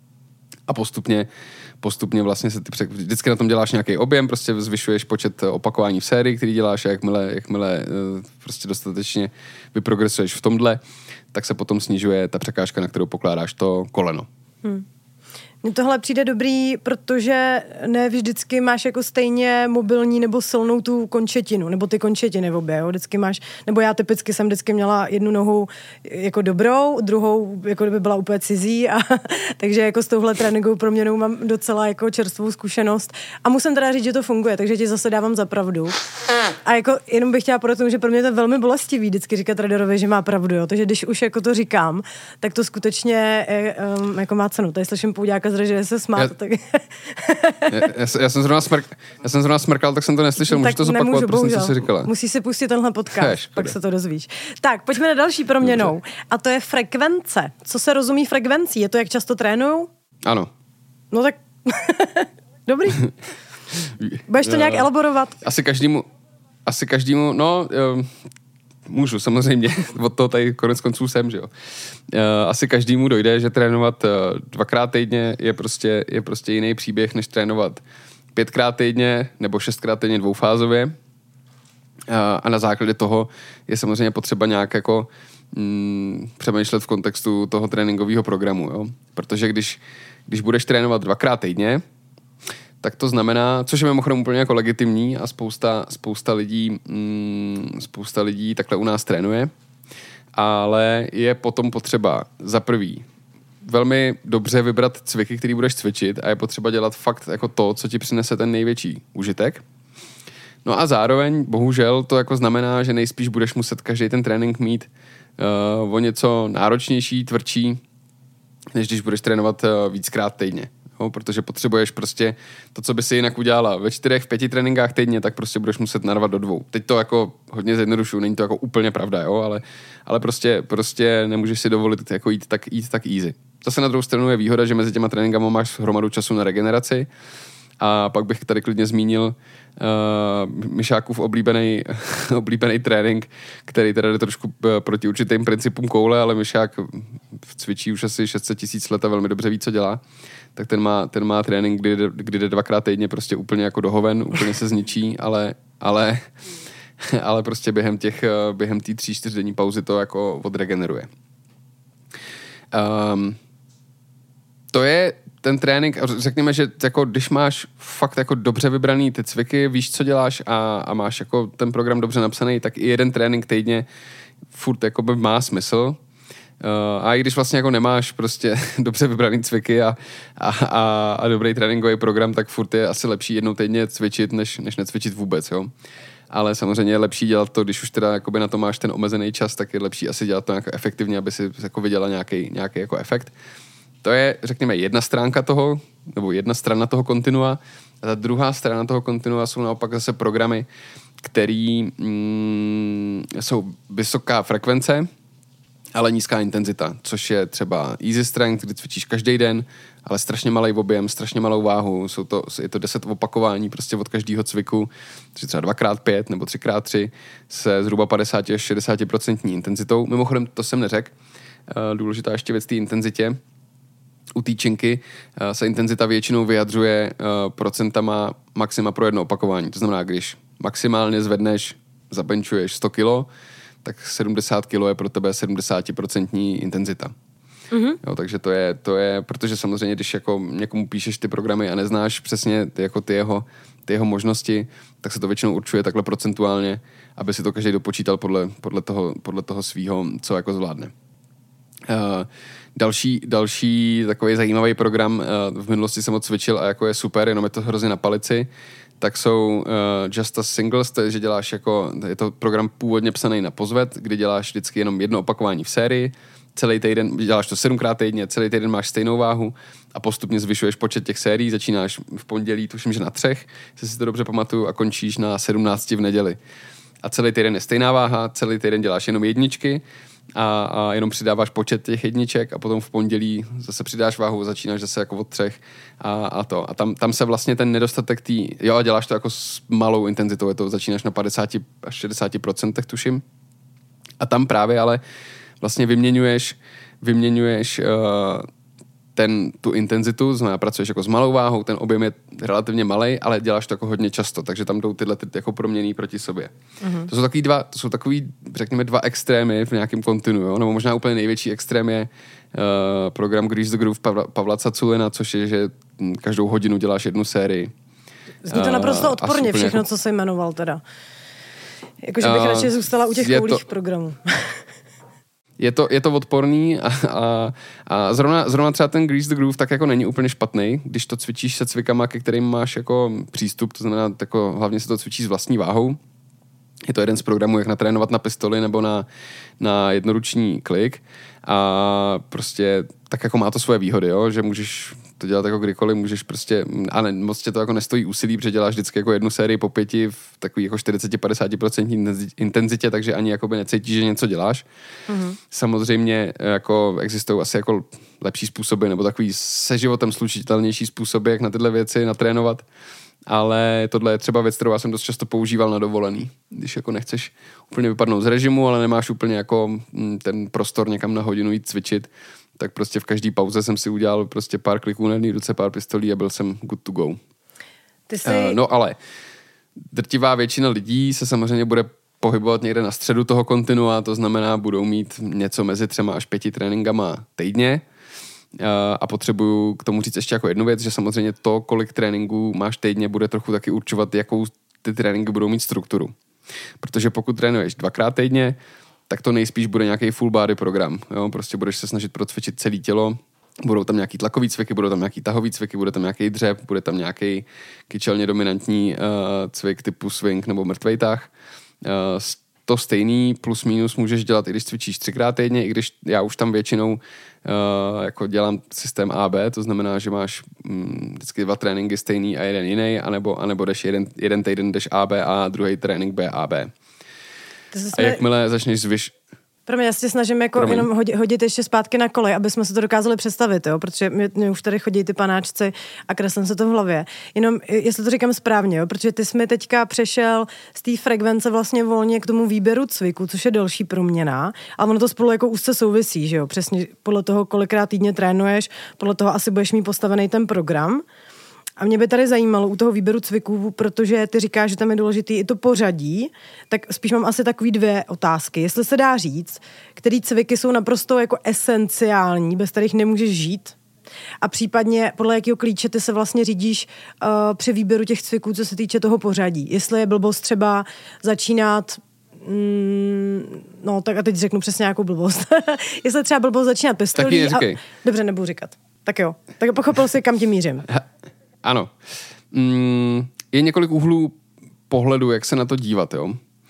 [SPEAKER 2] a postupně, postupně vlastně se ty přek... vždycky na tom děláš nějaký objem, prostě zvyšuješ počet opakování v sérii, který děláš a jakmile, jakmile uh, prostě dostatečně vyprogresuješ v tomhle, tak se potom snižuje ta překážka, na kterou pokládáš to koleno. Hmm.
[SPEAKER 4] Mně tohle přijde dobrý, protože ne vždycky máš jako stejně mobilní nebo silnou tu končetinu, nebo ty končetiny v obě, jo? Vždycky máš, nebo já typicky jsem vždycky měla jednu nohu jako dobrou, druhou jako kdyby byla úplně cizí, a takže jako s touhle tréninkovou proměnou mám docela jako čerstvou zkušenost a musím teda říct, že to funguje, takže ti zase dávám za pravdu. A jako jenom bych chtěla podotknout, že pro mě to je velmi bolestivý vždycky říkat trenérovi, že má pravdu, jo? Takže když už jako to říkám, tak to skutečně je, um, jako má cenu. Tady slyším Pouďáka z režie se smát. Já, tak... já,
[SPEAKER 2] já, já, jsem zrovna smrk, já jsem zrovna smrkal, tak jsem to neslyšel. Můžu to zopakovat, prosím, co jsi říkala.
[SPEAKER 4] Musíš si pustit tenhle podcast, Jež, pak se to dozvíš. Tak, pojďme na další proměnou. Dobře. A to je frekvence. Co se rozumí frekvencí? Je to, jak často trénujou?
[SPEAKER 2] Ano.
[SPEAKER 4] No tak, dobrý. Budeš to nějak elaborovat?
[SPEAKER 2] Asi každému, asi každému, no... Um, můžu, samozřejmě, od toho tady konec konců jsem, že jo. Asi každému dojde, že trénovat dvakrát týdně je prostě, je prostě jiný příběh, než trénovat pětkrát týdně nebo šestkrát týdně dvoufázově. A na základě toho je samozřejmě potřeba nějak jako mm, přemýšlet v kontextu toho tréninkového programu, jo. Protože když, když budeš trénovat dvakrát týdně, tak to znamená, což je mimochodem úplně jako legitimní a spousta, spousta lidí mm, spousta lidí takhle u nás trénuje, ale je potom potřeba za prvý velmi dobře vybrat cviky, který budeš cvičit a je potřeba dělat fakt jako to, co ti přinese ten největší užitek. No a zároveň, bohužel, to jako znamená, že nejspíš budeš muset každý ten trénink mít uh, o něco náročnější, tvrdší, než když budeš trénovat uh, víckrát týdně. Jo, protože potřebuješ prostě to, co by si jinak udělala ve čtyřech, v pěti tréninkách týdně, tak prostě budeš muset narvat do dvou. Teď to jako hodně zjednodušuju, není to jako úplně pravda, jo, ale, ale prostě, prostě nemůžeš si dovolit jako jít tak, jít tak easy. Zase na druhou stranu je výhoda, že mezi těma tréninkama máš hromadu času na regeneraci a pak bych tady klidně zmínil uh, Myšákův oblíbený, oblíbený trénink, který teda jde trošku proti určitým principům koule, ale Myšák cvičí už asi šest set tisíc let a velmi dobře ví, co dělá. Tak ten má, ten má trénink, kdy, kdy jde dvakrát týdně prostě úplně jako dohoven, úplně se zničí, ale, ale, ale prostě během těch, během té tří, čtyřdenní pauzy to jako odregeneruje. Um, to je ten trénink, řekněme, že jako když máš fakt jako dobře vybraný ty cviky, víš, co děláš a, a máš jako ten program dobře napsaný, tak i jeden trénink týdně furt jako by má smysl. Uh, a i když vlastně jako nemáš prostě dobře vybraný cviky a, a, a, a dobrý tréninkový program, tak furt je asi lepší jednou týdně cvičit, než, než necvičit vůbec, jo. Ale samozřejmě je lepší dělat to, když už teda jakoby na to máš ten omezený čas, tak je lepší asi dělat to jako efektivně, aby si jako viděla nějaký, nějaký jako efekt. To je, řekněme, jedna stránka toho, nebo jedna strana toho kontinua. A ta druhá strana toho kontinua jsou naopak zase programy, který mm, jsou vysoká frekvence, ale nízká intenzita, což je třeba easy strength, kdy cvičíš každý den, ale strašně malý objem, strašně malou váhu, jsou to, je to deset opakování prostě od každého cviku, třeba dvakrát pět nebo třikrát tři se zhruba padesát až šedesát procent intenzitou. Mimochodem, to jsem neřekl, důležitá ještě věc té intenzitě. U týčinky se intenzita většinou vyjadřuje procentama maxima pro jedno opakování. To znamená, když maximálně zvedneš, zabenčuješ sto kilo, tak sedmdesát kilo je pro tebe sedmdesát procent intenzita. Mm-hmm. Jo, takže to je, to je, protože samozřejmě, když jako někomu píšeš ty programy a neznáš přesně ty, jako ty, jeho, ty jeho možnosti, tak se to většinou určuje takhle procentuálně, aby si to každý dopočítal podle, podle toho, podle toho svýho, co jako zvládne. Uh, další, další takový zajímavý program, uh, v minulosti jsem ho cvičil a jako je super, jenom je to hrozně na palici, tak jsou uh, Just as Singles, to je, že děláš jako, je to program původně psaný na pozvet, kdy děláš vždycky jenom jedno opakování v sérii, celý týden, děláš to sedmkrát týdně, celý týden máš stejnou váhu a postupně zvyšuješ počet těch sérií, začínáš v pondělí, tuším, že na třech, jestli si to dobře pamatuju, a končíš na sedmnácti v neděli. A celý týden je stejná váha, celý týden děláš jenom jedničky a, a jenom přidáváš počet těch jedniček a potom v pondělí zase přidáš váhu, začínáš zase jako od třech a, a to. A tam, tam se vlastně ten nedostatek tý, jo, a děláš to jako s malou intenzitou, je to, začínáš na padesát až šedesát procent, tuším. A tam právě ale vlastně vyměňuješ, vyměňuješ uh, ten, tu intenzitu, znamená, pracuješ jako s malou váhou, ten objem je relativně malej, ale děláš to jako hodně často, takže tam jdou tyhle ty jako proměny proti sobě. Mm-hmm. To jsou takový dva, to jsou takový, řekněme, dva extrémy v nějakém kontinu, jo? Nebo možná úplně největší extrém je program Grease the Groove Pavla, Pavla Caculina, což je, že každou hodinu děláš jednu sérii.
[SPEAKER 4] Zní to naprosto odporně všechno, jako... co se jmenoval teda. Jakože bych uh, radši zůstala u těch koulích to... programů.
[SPEAKER 2] Je to, je to odporný a, a, a zrovna, zrovna třeba ten Grease the Groove tak jako není úplně špatný, když to cvičíš se cvikama, ke kterým máš jako přístup, to znamená, jako, hlavně se to cvičí s vlastní váhou. Je to jeden z programů, jak natrénovat na pistoli nebo na, na jednoruční klik a prostě tak jako má to svoje výhody, jo? Že můžeš to dělat jako kdykoliv, můžeš prostě, ale moc tě to jako nestojí úsilí, protože děláš vždycky jako jednu sérii po pěti v takový jako čtyřicet až padesát procent intenzitě, takže ani jakoby necítíš, že něco děláš. Mm-hmm. Samozřejmě jako existují asi jako lepší způsoby nebo takový se životem slučitelnější způsoby, jak na tyhle věci natrénovat. Ale tohle je třeba věc, kterou já jsem dost často používal na dovolený. Když jako nechceš úplně vypadnout z režimu, ale nemáš úplně jako ten prostor někam na hodinu jít cvičit, tak prostě v každý pauze jsem si udělal prostě pár kliků na jedné ruce, pár pistolí a byl jsem good to go.
[SPEAKER 4] Ty jsi...
[SPEAKER 2] Uh, no ale drtivá většina lidí se samozřejmě bude pohybovat někde na středu toho kontinua, to znamená, budou mít něco mezi třema až pěti tréninkama týdně. A potřebuju k tomu říct ještě jako jednu věc, že samozřejmě to, kolik tréninků máš týdně, bude trochu taky určovat, jakou ty tréninky budou mít strukturu. Protože pokud trénuješ dvakrát týdně, tak to nejspíš bude nějaký full body program. Jo? Prostě budeš se snažit procvičit celé tělo, budou tam nějaký tlakový cviky, budou tam nějaký tahový cviky, bude tam nějaký dřep, bude tam nějaký kyčelně dominantní uh, cvik typu swing nebo mrtvej tah. Uh, to stejný plus minus můžeš dělat, i když cvičíš třikrát týdně, i když já už tam většinou uh, jako dělám systém A B, to znamená, že máš mm, vždycky dva tréninky stejný a jeden jiný, anebo, anebo jdeš jeden, jeden týden jdeš A B A, druhý trénink B A B. A jakmile začneš zvyš...
[SPEAKER 4] Pro mě, já se snažím jako Promiň. jenom hodit, hodit ještě zpátky na kolej, aby jsme se to dokázali představit, jo? Protože mě, mě už tady chodí ty panáčci a kreslím se to v hlavě. Jenom, jestli to říkám správně, jo? Protože ty jsi mi teďka přešel z té frekvence vlastně volně k tomu výběru cviku, což je další proměna, ale ono to spolu jako úzce souvisí, že jo? Přesně podle toho, kolikrát týdně trénuješ, podle toho asi budeš mít postavený ten program. A mě by tady zajímalo u toho výběru cviků, protože ty říkáš, že tam je důležitý i to pořadí, tak spíš mám asi takový dvě otázky. Jestli se dá říct, který cviky jsou naprosto jako esenciální, bez kterých nemůžeš žít, a případně podle jakého klíče ty se vlastně řídíš uh, při výběru těch cviků, co se týče toho pořadí. Jestli je blbost třeba začínat Mm, no, tak a teď řeknu přesně nějakou blbost. Jestli třeba blbost začínat pistolí. A... Dobře, nebudu říkat. Tak jo. Tak pochopil jsi, kam tím mířím.
[SPEAKER 2] Ano. Mm, je několik úhlů pohledu, jak se na to dívat, jo.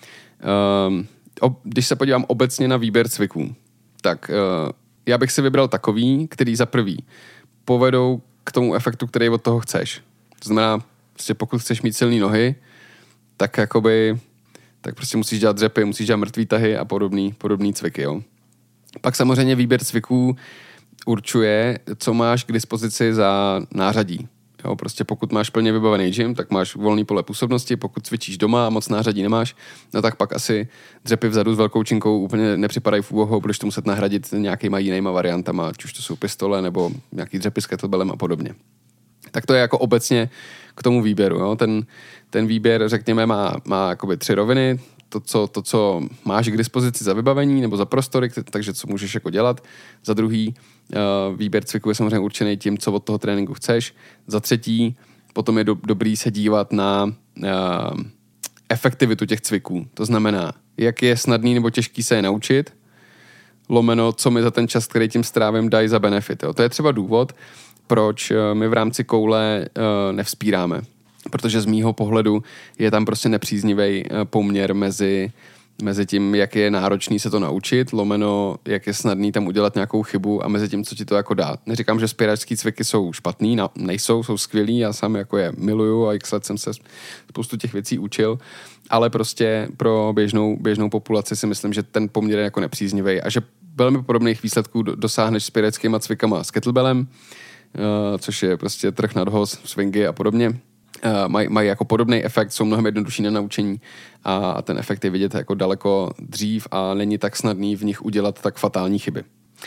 [SPEAKER 2] Um, ob, když se podívám obecně na výběr cviků, tak uh, já bych si vybral takový, který za prvý povedou k tomu efektu, který od toho chceš. To znamená, prostě pokud chceš mít silné nohy, tak jakoby, tak prostě musíš dělat dřepy, musíš dělat mrtvý tahy a podobný, podobný cviky, jo. Pak samozřejmě výběr cviků určuje, co máš k dispozici za nářadí. Jo, prostě pokud máš plně vybavený gym, tak máš volný pole působnosti, pokud cvičíš doma a moc nářadí nemáš, no tak pak asi dřepy vzadu s velkou činkou úplně nepřipadají v úvahu, budeš to muset nahradit nějakýma jinýma variantama, ať už to jsou pistole nebo nějaký dřepy s kettlebellem a podobně. Tak to je jako obecně k tomu výběru. Jo? Ten, ten výběr, řekněme, má, má jakoby tři roviny. To co, to, co máš k dispozici za vybavení nebo za prostory, takže co můžeš jako dělat. Za druhý, uh, výběr cviku je samozřejmě určený tím, co od toho tréninku chceš. Za třetí, potom je do, dobrý se dívat na uh, efektivitu těch cviků. To znamená, jak je snadný nebo těžký se je naučit, lomeno, co mi za ten čas, který tím strávím, dají za benefit. Jo? To je třeba důvod, proč my v rámci koule uh, nevzpíráme. Protože z mýho pohledu je tam prostě nepříznivý poměr mezi, mezi tím, jak je náročný se to naučit, lomeno, jak je snadný tam udělat nějakou chybu a mezi tím, co ti to jako dá. Neříkám, že spěračský cviky jsou špatný, no, nejsou, jsou skvělý, já sám jako je miluju a x let jsem se spoustu těch věcí učil, ale prostě pro běžnou, běžnou populaci si myslím, že ten poměr je jako nepříznivý a že velmi podobných výsledků dosáhneš s pěreckýma cvikama s kettlebellem, uh, což je prostě trh nad hoz, swingy a podobně. Uh, mají maj jako podobný efekt, jsou mnohem jednodušší na naučení a ten efekt je vidět jako daleko dřív a není tak snadný v nich udělat tak fatální chyby.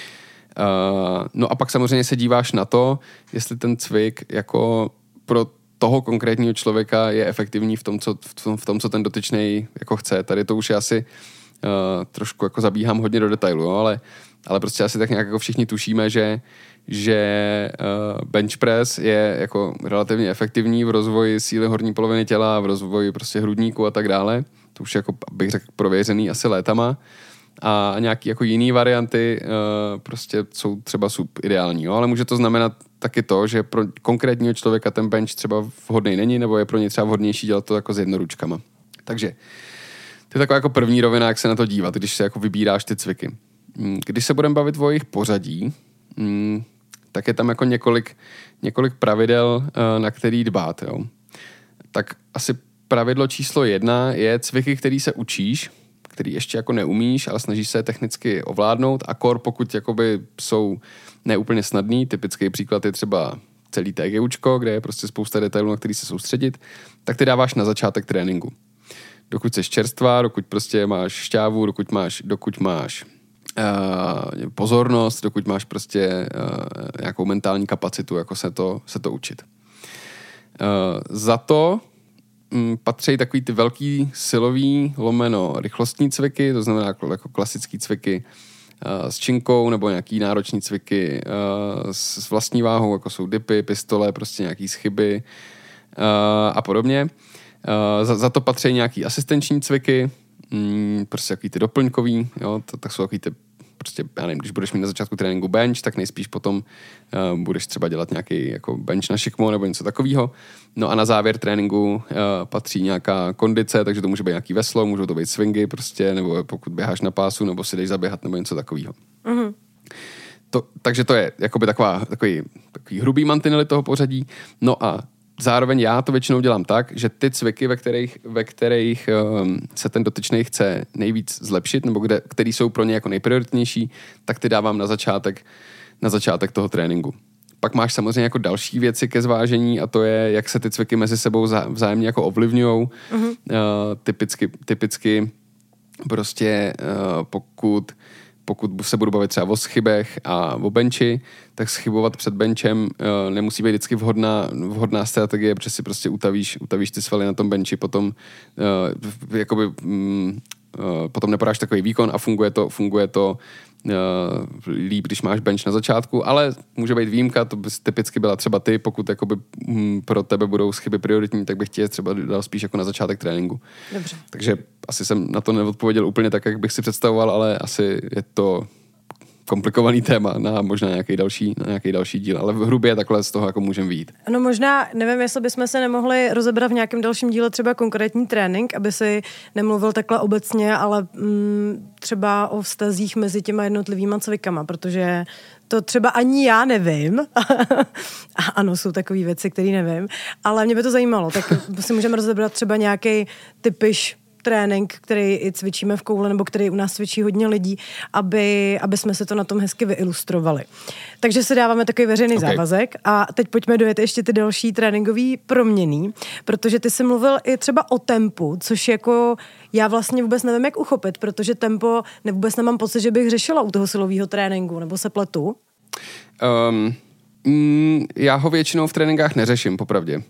[SPEAKER 2] Uh, no a pak samozřejmě se díváš na to, jestli ten cvik jako pro toho konkrétního člověka je efektivní v tom, co, v tom, v tom, co ten dotyčnej jako chce. Tady to už je asi trošku jako zabíhám hodně do detailu, jo, ale, ale prostě asi tak nějak jako všichni tušíme, že, že uh, bench press je jako relativně efektivní v rozvoji síly horní poloviny těla, v rozvoji prostě hrudníku a tak dále. To už jako bych řekl prověřený asi létama. A nějaký jako jiný varianty uh, prostě jsou třeba subideální, jo? Ale může to znamenat taky to, že pro konkrétního člověka ten bench třeba vhodný není, nebo je pro ně třeba vhodnější dělat to jako s jednoručkama. Takže to je taková jako první rovina, jak se na to dívat, když se jako vybíráš ty cviky. Když se budeme bavit o jejich pořadí, tak je tam jako několik, několik pravidel, na který dbát, jo? Tak asi pravidlo číslo jedna je cviky, který se učíš, který ještě jako neumíš, ale snažíš se je technicky ovládnout a kor, pokud jakoby jsou neúplně snadný, typický příklad je třeba celý TGUčko, kde je prostě spousta detailů, na který se soustředit, tak ty dáváš na začátek tréninku. Dokud jsi čerstvá, dokud prostě máš šťávu, dokud máš, dokud máš uh, pozornost, dokud máš prostě uh, nějakou mentální kapacitu, jako se to, se to učit. Uh, za to patří takový ty velký silový lomeno rychlostní cviky, to znamená jako, jako klasický cviky uh, s činkou nebo nějaký nároční cviky uh, s, s vlastní váhou, jako jsou dipy, pistole, prostě nějaký schyby uh, a podobně. Uh, za, za to patří nějaký asistenční cviky, um, prostě takový ty doplňkový, jo, to, tak jsou takový ty prostě, já nevím, když budeš mít na začátku tréninku bench, tak nejspíš potom uh, budeš třeba dělat nějaký jako bench na šikmo nebo něco takového. No a na závěr tréninku uh, patří nějaká kondice, takže to může být nějaký veslo, můžou to být swingy prostě, nebo pokud běháš na pásu, nebo si jdeš zaběhat, nebo něco takového. Mm-hmm. To, takže to je jakoby taková, takový, takový hrubý mantinely toho pořadí. No a zároveň já to většinou dělám tak, že ty cviky, ve kterých, ve kterých um, se ten dotyčný chce nejvíc zlepšit, nebo kde, který jsou pro ně jako nejprioritnější, tak ty dávám na začátek, na začátek toho tréninku. Pak máš samozřejmě jako další věci ke zvážení a to je, jak se ty cviky mezi sebou vzájemně jako ovlivňujou. Mm-hmm. Uh, typicky, typicky prostě uh, pokud pokud se budu bavit třeba o schybech a o benči, tak schybovat před benchem uh, nemusí být vždycky vhodná, vhodná strategie, protože si prostě utavíš, utavíš ty svaly na tom benči, potom uh, jakoby um, uh, potom nepodáš takový výkon a funguje to, funguje to uh, líp, když máš bench na začátku, ale může být výjimka, to by typicky byla třeba ty, pokud jakoby, um, pro tebe budou schyby prioritní, tak bych tě třeba dal spíš jako na začátek tréninku.
[SPEAKER 4] Dobře.
[SPEAKER 2] Takže asi jsem na to neodpověděl úplně tak, jak bych si představoval, ale asi je to komplikovaný téma na možná nějaký další, na nějaký další díl, ale v hrubě takhle z toho jako můžeme vyjít.
[SPEAKER 4] No možná, nevím, jestli bychom se nemohli rozebrat v nějakém dalším díle třeba konkrétní trénink, aby si nemluvil takhle obecně, ale mm, třeba o vztazích mezi těma jednotlivýma cvikama, protože to třeba ani já nevím. A ano, jsou takové věci, které nevím, ale mě by to zajímalo, tak si můžeme rozebrat třeba nějaký typiš trénink, který i cvičíme v koule, nebo který u nás cvičí hodně lidí, aby, aby jsme se to na tom hezky vyilustrovali. Takže si dáváme takový veřejný okay. závazek a teď pojďme dojet ještě ty další tréninkový proměny, protože ty jsi mluvil i třeba o tempu, což jako já vlastně vůbec nevím, jak uchopit, protože tempo, ne, vůbec nemám pocit, že bych řešila u toho silového tréninku, nebo se pletu?
[SPEAKER 2] Um, mm, já ho většinou v tréninkách neřeším, popravdě.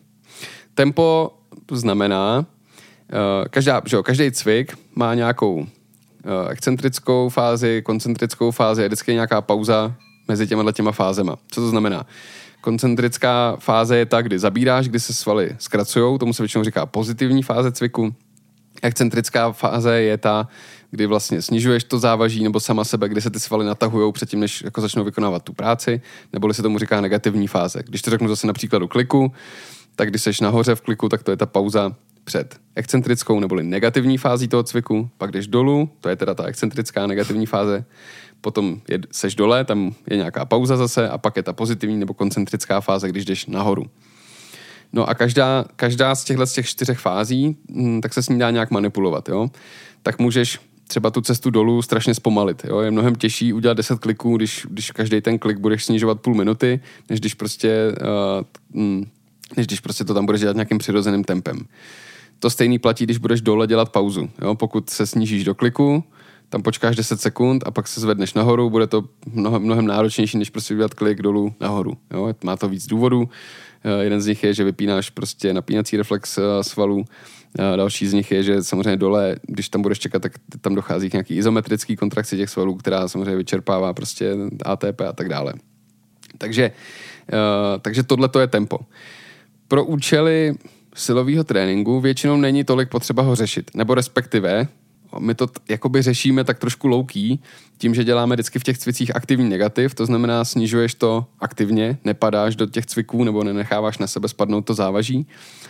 [SPEAKER 2] Tempo znamená, Uh, každá, že jo, každý cvik má nějakou uh, excentrickou fázi, koncentrickou fázi a vždycky je nějaká pauza mezi těma těma fázema. Co to znamená? Koncentrická fáze je ta, kdy zabíráš, kdy se svaly zkracujou, tomu se většinou říká pozitivní fáze cviku. Excentrická fáze je ta, kdy vlastně snižuješ to závaží nebo sama sebe, kdy se ty svaly natahujou předtím, než jako začnou vykonávat tu práci, neboli se tomu říká negativní fáze. Když to řeknu zase na příkladu kliku, tak když seš nahoře v kliku, tak to je ta pauza před excentrickou neboli negativní fází toho cviku, pak jdeš dolů, to je teda ta excentrická negativní fáze, potom je, seš dole, tam je nějaká pauza zase a pak je ta pozitivní nebo koncentrická fáze, když jdeš nahoru. No a každá, každá z těchto z těch čtyřech fází, tak se s ní dá nějak manipulovat, jo. Tak můžeš třeba tu cestu dolů strašně zpomalit, jo. Je mnohem těžší udělat deset kliků, když, když každý ten klik budeš snižovat půl minuty, než když prostě, uh, než když prostě to tam budeš dělat nějakým přirozeným tempem. To stejný platí, když budeš dole dělat pauzu. Jo? Pokud se snížíš do kliku, tam počkáš deset sekund a pak se zvedneš nahoru, bude to mnohem, mnohem náročnější, než prostě udělat klik dolů nahoru. Jo? Má to víc důvodů. Jeden z nich je, že vypínáš prostě napínací reflex svalů Další z nich je, že samozřejmě dole, když tam budeš čekat, tak tam dochází k nějaký izometrický kontrakci těch svalů, která samozřejmě vyčerpává prostě A T P a tak dále. Takže, uh, takže tohle to je tempo. Pro účely silového tréninku většinou není tolik potřeba ho řešit, nebo respektive my to t- jakoby řešíme tak trošku low-key, tím, že děláme vždycky v těch cvicích aktivní negativ, to znamená snižuješ to aktivně, nepadáš do těch cviků nebo nenecháváš na sebe spadnout to závaží.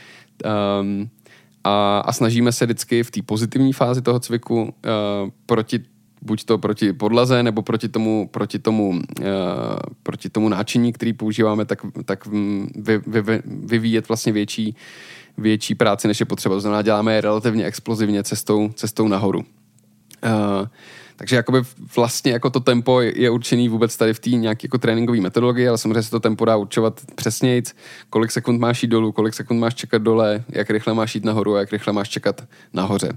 [SPEAKER 2] Um, a, a snažíme se vždycky v té pozitivní fázi toho cviku uh, proti, buď to proti podlaze, nebo proti tomu, proti tomu, uh, proti tomu náčiní, který používáme, tak, tak vy, vy, vy, vyvíjet vlastně větší větší práci, než je potřeba. To znamená, děláme je relativně explozivně cestou, cestou nahoru. Uh, takže jakoby vlastně jako to tempo je, je určený vůbec tady v té nějaké jako tréninkové metodologii, ale samozřejmě se to tempo dá určovat přesnějc, kolik sekund máš jít dolů, kolik sekund máš čekat dole, jak rychle máš jít nahoru a jak rychle máš čekat nahoře.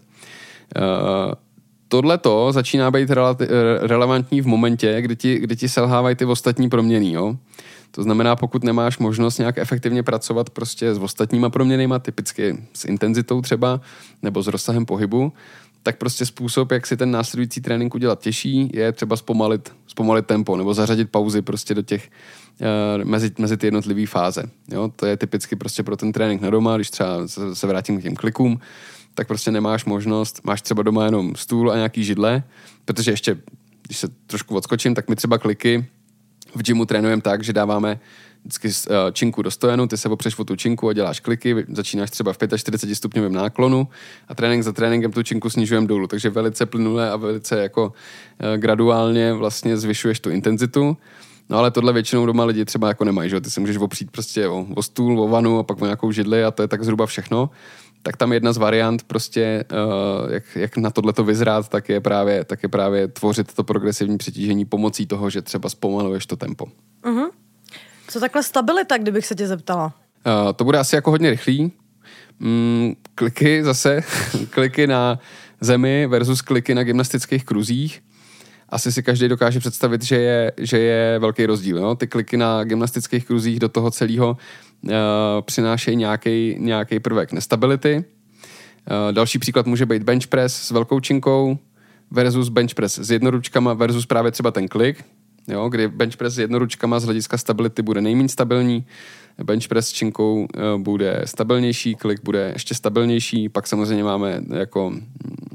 [SPEAKER 2] Uh, Tohleto začíná být relati- relevantní v momentě, kdy ti, kdy ti selhávají ty ostatní proměny, jo. To znamená, pokud nemáš možnost nějak efektivně pracovat prostě s ostatníma proměnejma, typicky s intenzitou třeba, nebo s rozsahem pohybu, tak prostě způsob, jak si ten následující trénink udělat těžší, je třeba zpomalit, zpomalit tempo, nebo zařadit pauzy prostě do těch, uh, mezi, mezi ty jednotlivé fáze. Jo? To je typicky prostě pro ten trénink na doma, když třeba se, se vrátím k těm klikům, tak prostě nemáš možnost, máš třeba doma jenom stůl a nějaký židle, protože ještě, když se trošku odskočím, tak my třeba kliky v gymu trénujeme tak, že dáváme vždycky činku do stojanu, ty se opřeš o tu činku a děláš kliky, začínáš třeba v čtyřicet pět stupňovém náklonu a trénink za tréninkem tu činku snižujeme dolů, takže velice plynule a velice jako graduálně vlastně zvyšuješ tu intenzitu. No ale tohle většinou doma lidi třeba jako nemají, že? Ty se můžeš opřít prostě o, o stůl, o vanu a pak o nějakou židli a to je tak zhruba všechno. Tak tam jedna z variant prostě, uh, jak, jak na tohleto vyzrát, tak je, právě, tak je právě tvořit to progresivní přetížení pomocí toho, že třeba zpomaluješ to tempo.
[SPEAKER 4] Uh-huh. Co takhle stabilita, kdybych se tě zeptala?
[SPEAKER 2] Uh, to bude asi jako hodně rychlý. Mm, kliky zase, kliky na zemi versus kliky na gymnastických kruzích. Asi si každý dokáže představit, že je, že je velký rozdíl. No? Ty kliky na gymnastických kruzích do toho celého uh, přinášejí nějaký, nějaký prvek nestability. Uh, další příklad může být bench press s velkou činkou versus bench press s jednoručkama versus právě třeba ten klik, jo? Kdy bench press s jednoručkama z hlediska stability bude nejméně stabilní, bench press s činkou uh, bude stabilnější, klik bude ještě stabilnější, pak samozřejmě máme jako uh,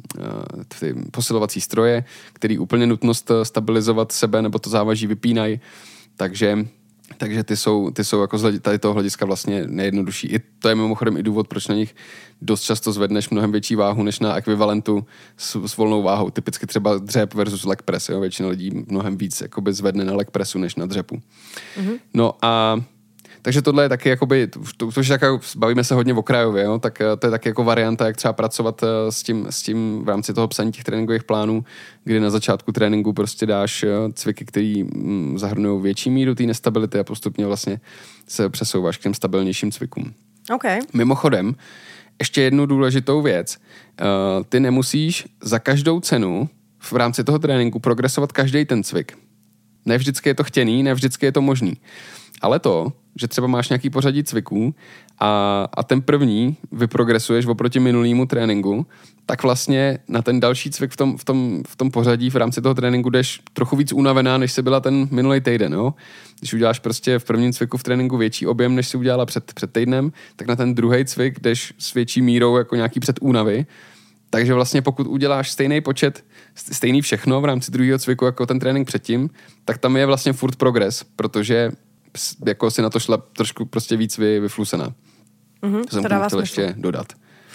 [SPEAKER 2] ty posilovací stroje, který úplně nutnost stabilizovat sebe nebo to závaží vypínají, takže Takže ty jsou, ty jsou jako z tady toho hlediska vlastně nejjednodušší. I to je mimochodem i důvod, proč na nich dost často zvedneš mnohem větší váhu, než na ekvivalentu s, s volnou váhou. Typicky třeba dřep versus leg press. Jo? Většina lidí mnohem víc jakoby zvedne na leg pressu, než na dřepu. Mm-hmm. No a takže tohle je taky jakoby, to, to, že tak, bavíme se hodně o krajově, jo? Tak to je taky jako varianta, jak třeba pracovat s tím, s tím v rámci toho psaní těch tréninkových plánů, kdy na začátku tréninku prostě dáš cviky, který zahrnují větší míru té nestability a postupně vlastně se přesouváš k těm stabilnějším cvikům.
[SPEAKER 4] Okay.
[SPEAKER 2] Mimochodem, ještě jednu důležitou věc. Ty nemusíš za každou cenu v rámci toho tréninku progresovat každý ten cvik. Ne vždycky je to chtěný, ne vždycky je to možný. Ale to, že třeba máš nějaký pořadí cviků a, a ten první vyprogresuješ oproti minulýmu tréninku, tak vlastně na ten další cvik v tom, v tom, v tom pořadí v rámci toho tréninku jdeš trochu víc unavená, než jsi byla ten minulý týden. Jo? Když uděláš prostě v prvním cviku v tréninku větší objem, než jsi udělala před, před týdnem, tak na ten druhý cvik jdeš s větší mírou jako nějaký před únavy. Takže vlastně pokud uděláš stejný počet, stejný všechno v rámci druhého cviku jako ten trénink předtím, tak tam je vlastně furt progres, protože jako si na to šla trošku prostě víc vy, vyflusená. Mm-hmm, to jsem to chtěl ještě dodat.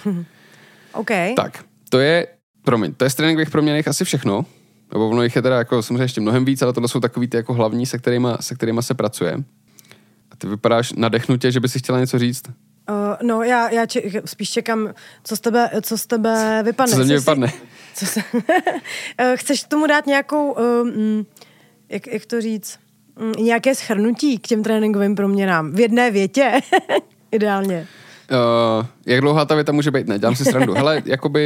[SPEAKER 4] OK.
[SPEAKER 2] Tak, to je, promiň, to je z tréninkových proměných asi všechno, nebo ono jich je teda jako samozřejmě ještě mnohem víc, ale tohle jsou takový ty jako hlavní, se kterýma, se kterýma se pracuje. A ty vypadáš nadechnutě, že by si chtěla něco říct?
[SPEAKER 4] Uh, no, já, já če- spíš čekám, co z tebe, co z tebe vypadne.
[SPEAKER 2] Co ze mě vypadne?
[SPEAKER 4] Co se... Chceš tomu dát nějakou, um, jak, jak to říct, um, nějaké shrnutí k těm tréninkovým proměnám? V jedné větě? Ideálně.
[SPEAKER 2] Uh, jak dlouhá ta věta může být? Ne, dělám si srandu. Hele, jakoby...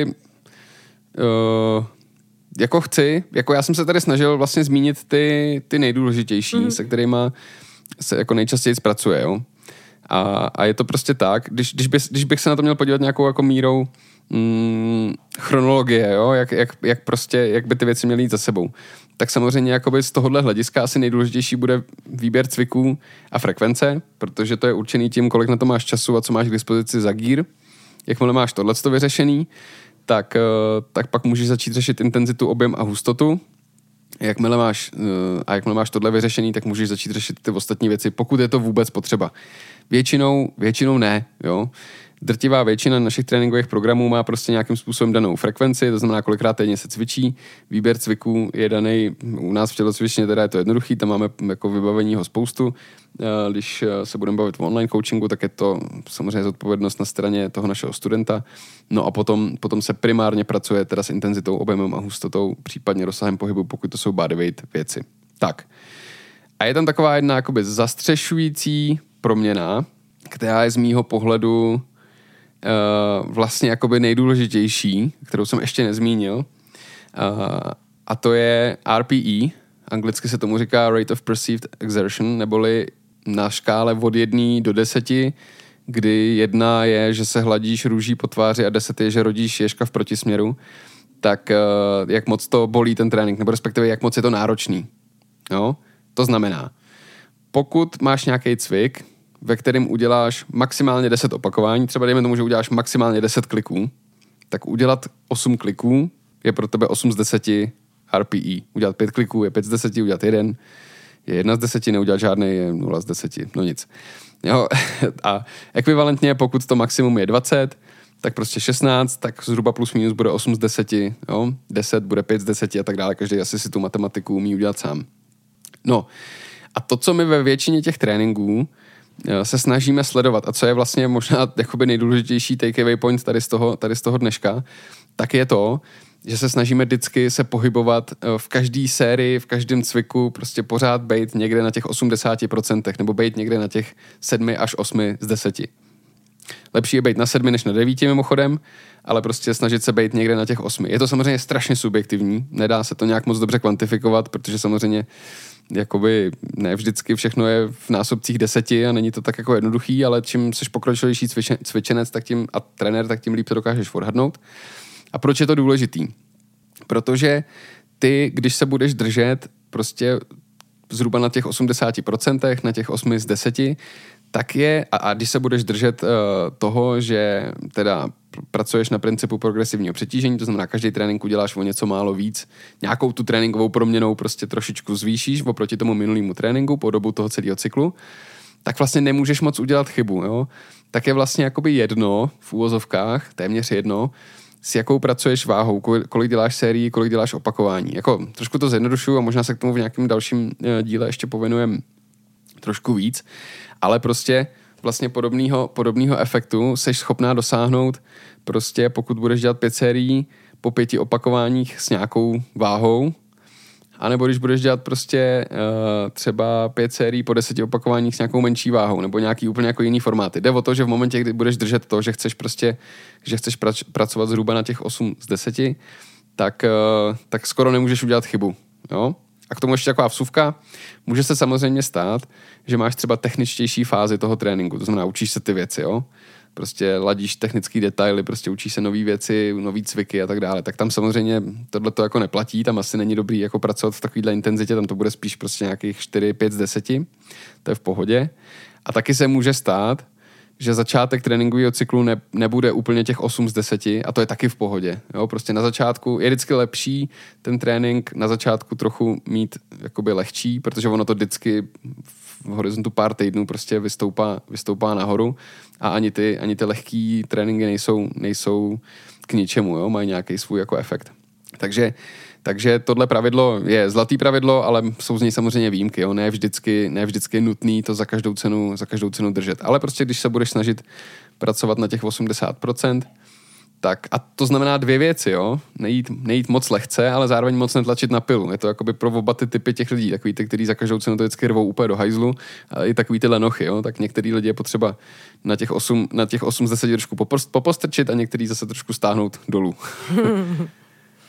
[SPEAKER 2] Uh, jako chci, jako já jsem se tady snažil vlastně zmínit ty, ty nejdůležitější, mm. se kterýma se jako nejčastěji zpracuje, jo. A, a je to prostě tak, když, když, bych, když bych se na to měl podívat nějakou jako mírou mm, chronologie, jo? Jak, jak, jak prostě, jak by ty věci měly jít za sebou. Tak samozřejmě jakoby z tohohle hlediska asi nejdůležitější bude výběr cviků a frekvence, protože to je určený tím, kolik na to máš času a co máš k dispozici za gír. Jakmile máš tohleto vyřešený, tak, tak pak můžeš začít řešit intenzitu, objem a hustotu. Jakmile máš, a jakmile máš tohle vyřešený, tak můžeš začít řešit ty ostatní věci, pokud je to vůbec potřeba. Většinou, většinou ne, jo. Drtivá většina našich tréninkových programů má prostě nějakým způsobem danou frekvenci, to znamená, kolikrát týdně se cvičí. Výběr cviků je daný, u nás v tělocvičně teda je to jednoduchý, tam máme jako vybavení ho spoustu. Když se budeme bavit o online coachingu, tak je to samozřejmě zodpovědnost na straně toho našeho studenta. No a potom, potom se primárně pracuje teda s intenzitou, objemem a hustotou, případně rozsahem pohybu, pokud to jsou bodyweight věci. Tak. A je tam taková jedna jakoby zastřešující proměna, která je z mýho pohledu Uh, vlastně jakoby nejdůležitější, kterou jsem ještě nezmínil, uh, a to je R P E, anglicky se tomu říká Rate of Perceived Exertion, neboli na škále od jedné do deseti, kdy jedna je, že se hladíš růží po tváři a deset je, že rodíš ježka v protisměru, tak uh, jak moc to bolí ten trénink, nebo respektive jak moc je to náročný. Jo? To znamená, pokud máš nějaký cvik, ve kterém uděláš maximálně deset opakování, třeba dejme tomu, že uděláš maximálně deset kliků, tak udělat osm kliků je pro tebe osm z deseti R P E. Udělat pět kliků je pět z deseti, udělat jeden je jedna z deseti, neudělat žádný je nula z deseti, no nic. Jo, a ekvivalentně, pokud to maximum je dvacet, tak prostě šestnáct, tak zhruba plus minus bude osm z deseti, jo, deset bude pět z deseti a tak dále, každý asi si tu matematiku umí udělat sám. No, a to, co my ve většině těch tréninků se snažíme sledovat a co je vlastně možná jakoby nejdůležitější takeaway point tady z toho, tady z toho dneška, tak je to, že se snažíme vždycky se pohybovat v každé sérii, v každém cviku, prostě pořád bejt někde na těch osmdesát procent nebo bejt někde na těch sedmi až osmi z deseti. Lepší je bejt na sedmi než na devíti mimochodem, ale prostě snažit se bejt někde na těch osmi. Je to samozřejmě strašně subjektivní, nedá se to nějak moc dobře kvantifikovat, protože samozřejmě jakoby ne vždycky všechno je v násobcích deseti a není to tak jako jednoduchý, ale čím jsi pokročilejší cvičenec tak tím, a trenér, tak tím líp to dokážeš odhadnout. A proč je to důležitý? Protože ty, když se budeš držet prostě zhruba na těch osmdesáti procentech, na těch osmi z deseti, tak je, a, a když se budeš držet uh, toho, že teda pracuješ na principu progresivního přetížení, to znamená, každý trénink uděláš o něco málo víc, nějakou tu tréninkovou proměnou prostě trošičku zvýšíš oproti tomu minulému tréninku po dobu toho celého cyklu, tak vlastně nemůžeš moc udělat chybu, jo? Tak je vlastně jakoby jedno v úvozovkách, téměř jedno, s jakou pracuješ váhou, kolik děláš sérií, kolik děláš opakování. Jako trošku to zjednodušuju a možná se k tomu v nějakém dalším díle ještě pověnujem trošku víc, ale prostě vlastně podobného, podobného efektu seš schopná dosáhnout prostě pokud budeš dělat pět sérií po pěti opakováních s nějakou váhou, anebo když budeš dělat prostě uh, třeba pět sérií po deseti opakováních s nějakou menší váhou, nebo nějaký úplně jako jiný formáty. Jde o to, že v momentě, kdy budeš držet to, že chceš prostě, že chceš prac, pracovat zhruba na těch osm z deseti, tak, uh, tak skoro nemůžeš udělat chybu, jo? A k tomu ještě taková vsuvka. Může se samozřejmě stát, že máš třeba techničtější fázi toho tréninku, to znamená, učíš se ty věci, jo? Prostě ladíš technické detaily, prostě učíš se nové věci, nový cviky a tak dále. Tak tam samozřejmě tohle to jako neplatí, tam asi není dobrý jako pracovat v takovéhle intenzitě, tam to bude spíš prostě nějakých čtyři pět z deseti, to je v pohodě. A taky se může stát, že začátek tréninkového cyklu ne, nebude úplně těch osm z deseti a to je taky v pohodě. Jo? Prostě na začátku je vždycky lepší ten trénink na začátku trochu mít jakoby lehčí, protože ono to vždycky v horizontu pár týdnů prostě vystoupá, vystoupá nahoru a ani ty, ani ty lehký tréninky nejsou, nejsou k ničemu, jo? Mají nějaký svůj jako efekt. Takže Takže tohle pravidlo je zlatý pravidlo, ale jsou z něj samozřejmě výjimky. Jo? Ne vždycky, ne vždycky je nutný to za každou cenu, za každou cenu držet. Ale prostě, když se budeš snažit pracovat na těch osmdesát procent, tak a to znamená dvě věci, jo? Nejít, nejít moc lehce, ale zároveň moc netlačit na pilu. Je to jakoby pro oba ty typy těch lidí, takový ty, kteří za každou cenu to vždycky rvou úplně do hajzlu, ale i takový ty lenochy, jo? Tak některý lidi je potřeba na těch osm, na těch osm z deseti trošku popostrčit a některý zase trošku stáhnout dolů.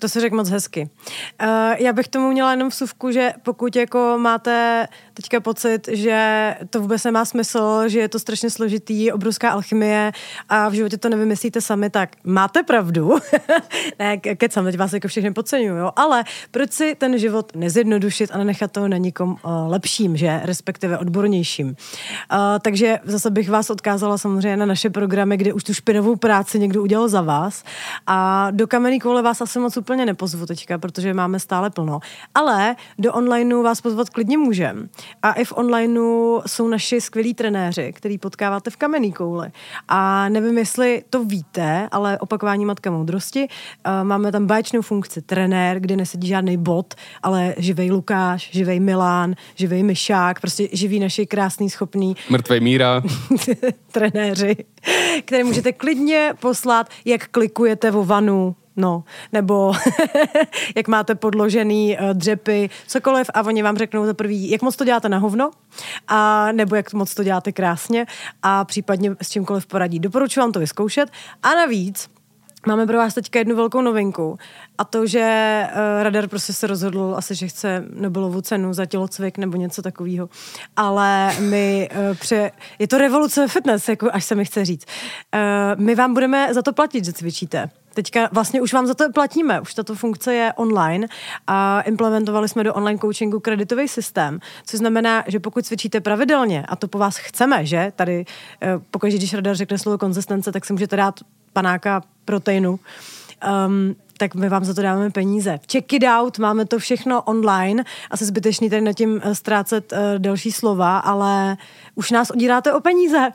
[SPEAKER 4] To se řekl moc hezky. Uh, já bych tomu měla jenom vsuvku, že pokud jako máte teďka pocit, že to vůbec nemá smysl, že je to strašně složitý, obrovská alchymie a v životě to nevymyslíte sami, tak máte pravdu. Ne, kecam, teď vás jako všechny podceňuju, jo? Ale proč si ten život nezjednodušit a nenechat to na někom uh, lepším, že? Respektive odbornějším. Uh, takže zase bych vás odkázala samozřejmě na naše programy, kde už tu špinavou práci někdo udělal za vás a do Kamenný koule vás asi moc úplně nepozvu teďka, protože máme stále plno. Ale do onlineu vás pozvat klidně můžem. A i v onlineu jsou naši skvělí trenéři, který potkáváte v Kamenný kouli. A nevím, jestli to víte, ale opakování matka moudrosti. Uh, máme tam báječnou funkci trenér, kde nesedí žádný bot, ale živej Lukáš, živej Milán, živej Myšák, prostě živí naši krásný, schopný
[SPEAKER 2] mrtvej Míra.
[SPEAKER 4] trenéři, které můžete klidně poslat, jak klikujete vo vanu, no, nebo jak máte podložený uh, dřepy, cokoliv a oni vám řeknou za prvý, jak moc to děláte na hovno, a nebo jak moc to děláte krásně a případně s čímkoliv poradí. Doporučuji vám to vyzkoušet a navíc máme pro vás teďka jednu velkou novinku a to, že uh, Radar prostě se rozhodl asi, že chce Nobelovu cenu za tělocvik nebo něco takového, ale my uh, pře... je to revoluce fitness, jako až se mi chce říct. Uh, my vám budeme za to platit, že cvičíte. Teďka vlastně už vám za to platíme, už tato funkce je online a implementovali jsme do online coachingu kreditový systém, což znamená, že pokud cvičíte pravidelně, a to po vás chceme, že tady pokud když Radar řekne slovo konzistence, tak si můžete dát panáka proteinu, um, tak my vám za to dáváme peníze. Check it out, máme to všechno online, asi zbytečný tady nad tím ztrácet uh, další slova, ale už nás odíráte o peníze.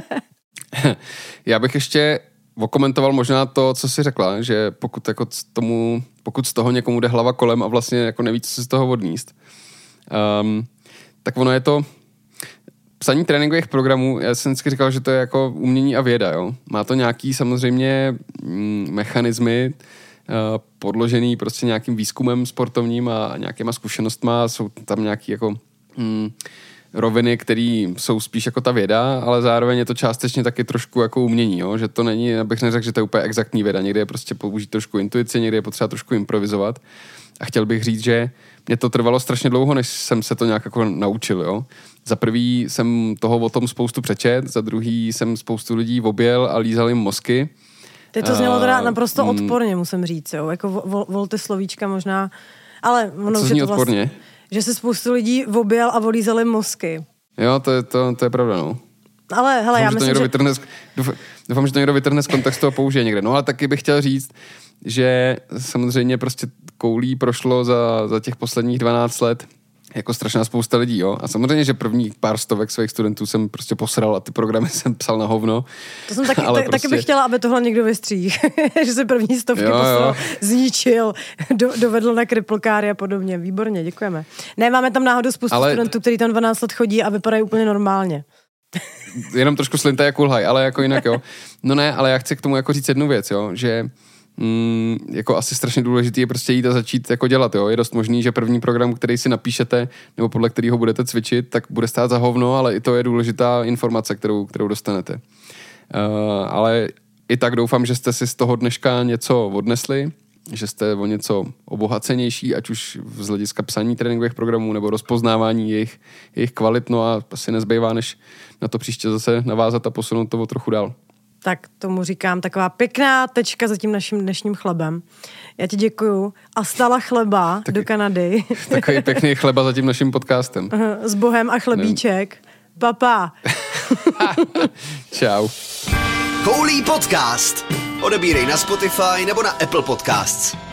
[SPEAKER 2] Já bych ještě okomentoval možná to, co jsi řekla, že pokud jako tomu, pokud z toho někomu jde hlava kolem a vlastně jako neví, co si z toho odníst, um, tak ono je to psaní tréninkových programů, já jsem vždycky říkal, že to je jako umění a věda, jo. Má to nějaký samozřejmě mm, mechanismy uh, podložený prostě nějakým výzkumem sportovním a nějakýma zkušenostma, jsou tam nějaký jako mm, roviny, které jsou spíš jako ta věda, ale zároveň je to částečně taky trošku jako umění, jo? Že to není, abych neřekl, že to je úplně exaktní věda. Někdy je prostě použít trošku intuici, někdy je potřeba trošku improvizovat. A chtěl bych říct, že mě to trvalo strašně dlouho, než jsem se to nějak jako naučil, jo. Za prvý jsem toho o tom spoustu přečet, za druhý jsem spoustu lidí objel a lízal jim mozky.
[SPEAKER 4] Teď to znělo teda naprosto uh, odporně, musím říct, jo. Jako vol, vol ty slovíčka možná, ale ono
[SPEAKER 2] co
[SPEAKER 4] už je to
[SPEAKER 2] odporně?
[SPEAKER 4] Vlastně, že se spoustu lidí objel a volízali mozky.
[SPEAKER 2] Jo, to je, to, to je pravda, no.
[SPEAKER 4] Ale hele,
[SPEAKER 2] doufám,
[SPEAKER 4] já
[SPEAKER 2] že
[SPEAKER 4] myslím,
[SPEAKER 2] to
[SPEAKER 4] že...
[SPEAKER 2] Vytrhne z, doufám, že to někdo vytrhne z kontextu a použije někde. No ale taky bych chtěl říct, že samozřejmě prostě koulí prošlo za, za těch posledních dvanáct let jako strašná spousta lidí, jo. A samozřejmě, že první pár stovek svých studentů jsem prostě posral a ty programy jsem psal na hovno.
[SPEAKER 4] To jsem taky,
[SPEAKER 2] ale
[SPEAKER 4] tak,
[SPEAKER 2] prostě...
[SPEAKER 4] taky bych chtěla, aby tohle někdo vystříhl. Že se první stovky
[SPEAKER 2] jo,
[SPEAKER 4] posral,
[SPEAKER 2] jo.
[SPEAKER 4] zničil, do, dovedl na kriplkáry a podobně. Výborně, děkujeme. Ne, máme tam náhodou spoustu ale... studentů, kteří tam dvanáct let chodí a vypadají úplně normálně.
[SPEAKER 2] Jenom trošku slintaj a kulhaj, ale jako jinak, jo. No ne, ale já chci k tomu jako říct jednu věc, jo, že Mm, jako asi strašně důležitý je prostě jít a začít jako dělat, jo. Je dost možný, že první program, který si napíšete, nebo podle kterého budete cvičit, tak bude stát za hovno, ale i to je důležitá informace, kterou, kterou dostanete. Uh, ale i tak doufám, že jste si z toho dneška něco odnesli, že jste o něco obohacenější, ať už z hlediska psaní tréninkových programů nebo rozpoznávání jejich, jejich kvalit, no a asi nezbývá, než na to příště zase navázat a posunout to o trochu dál.
[SPEAKER 4] Tak tomu říkám taková pěkná tečka za tím naším dnešním chlebem. Já ti děkuju. A stala chleba tak, do Kanady.
[SPEAKER 2] Takový pěkný chleba za tím naším podcastem.
[SPEAKER 4] S Bohem a chlebíček. Papa.
[SPEAKER 2] Čau.
[SPEAKER 1] Koulí podcast. Odebírej na Spotify nebo na Apple Podcasts.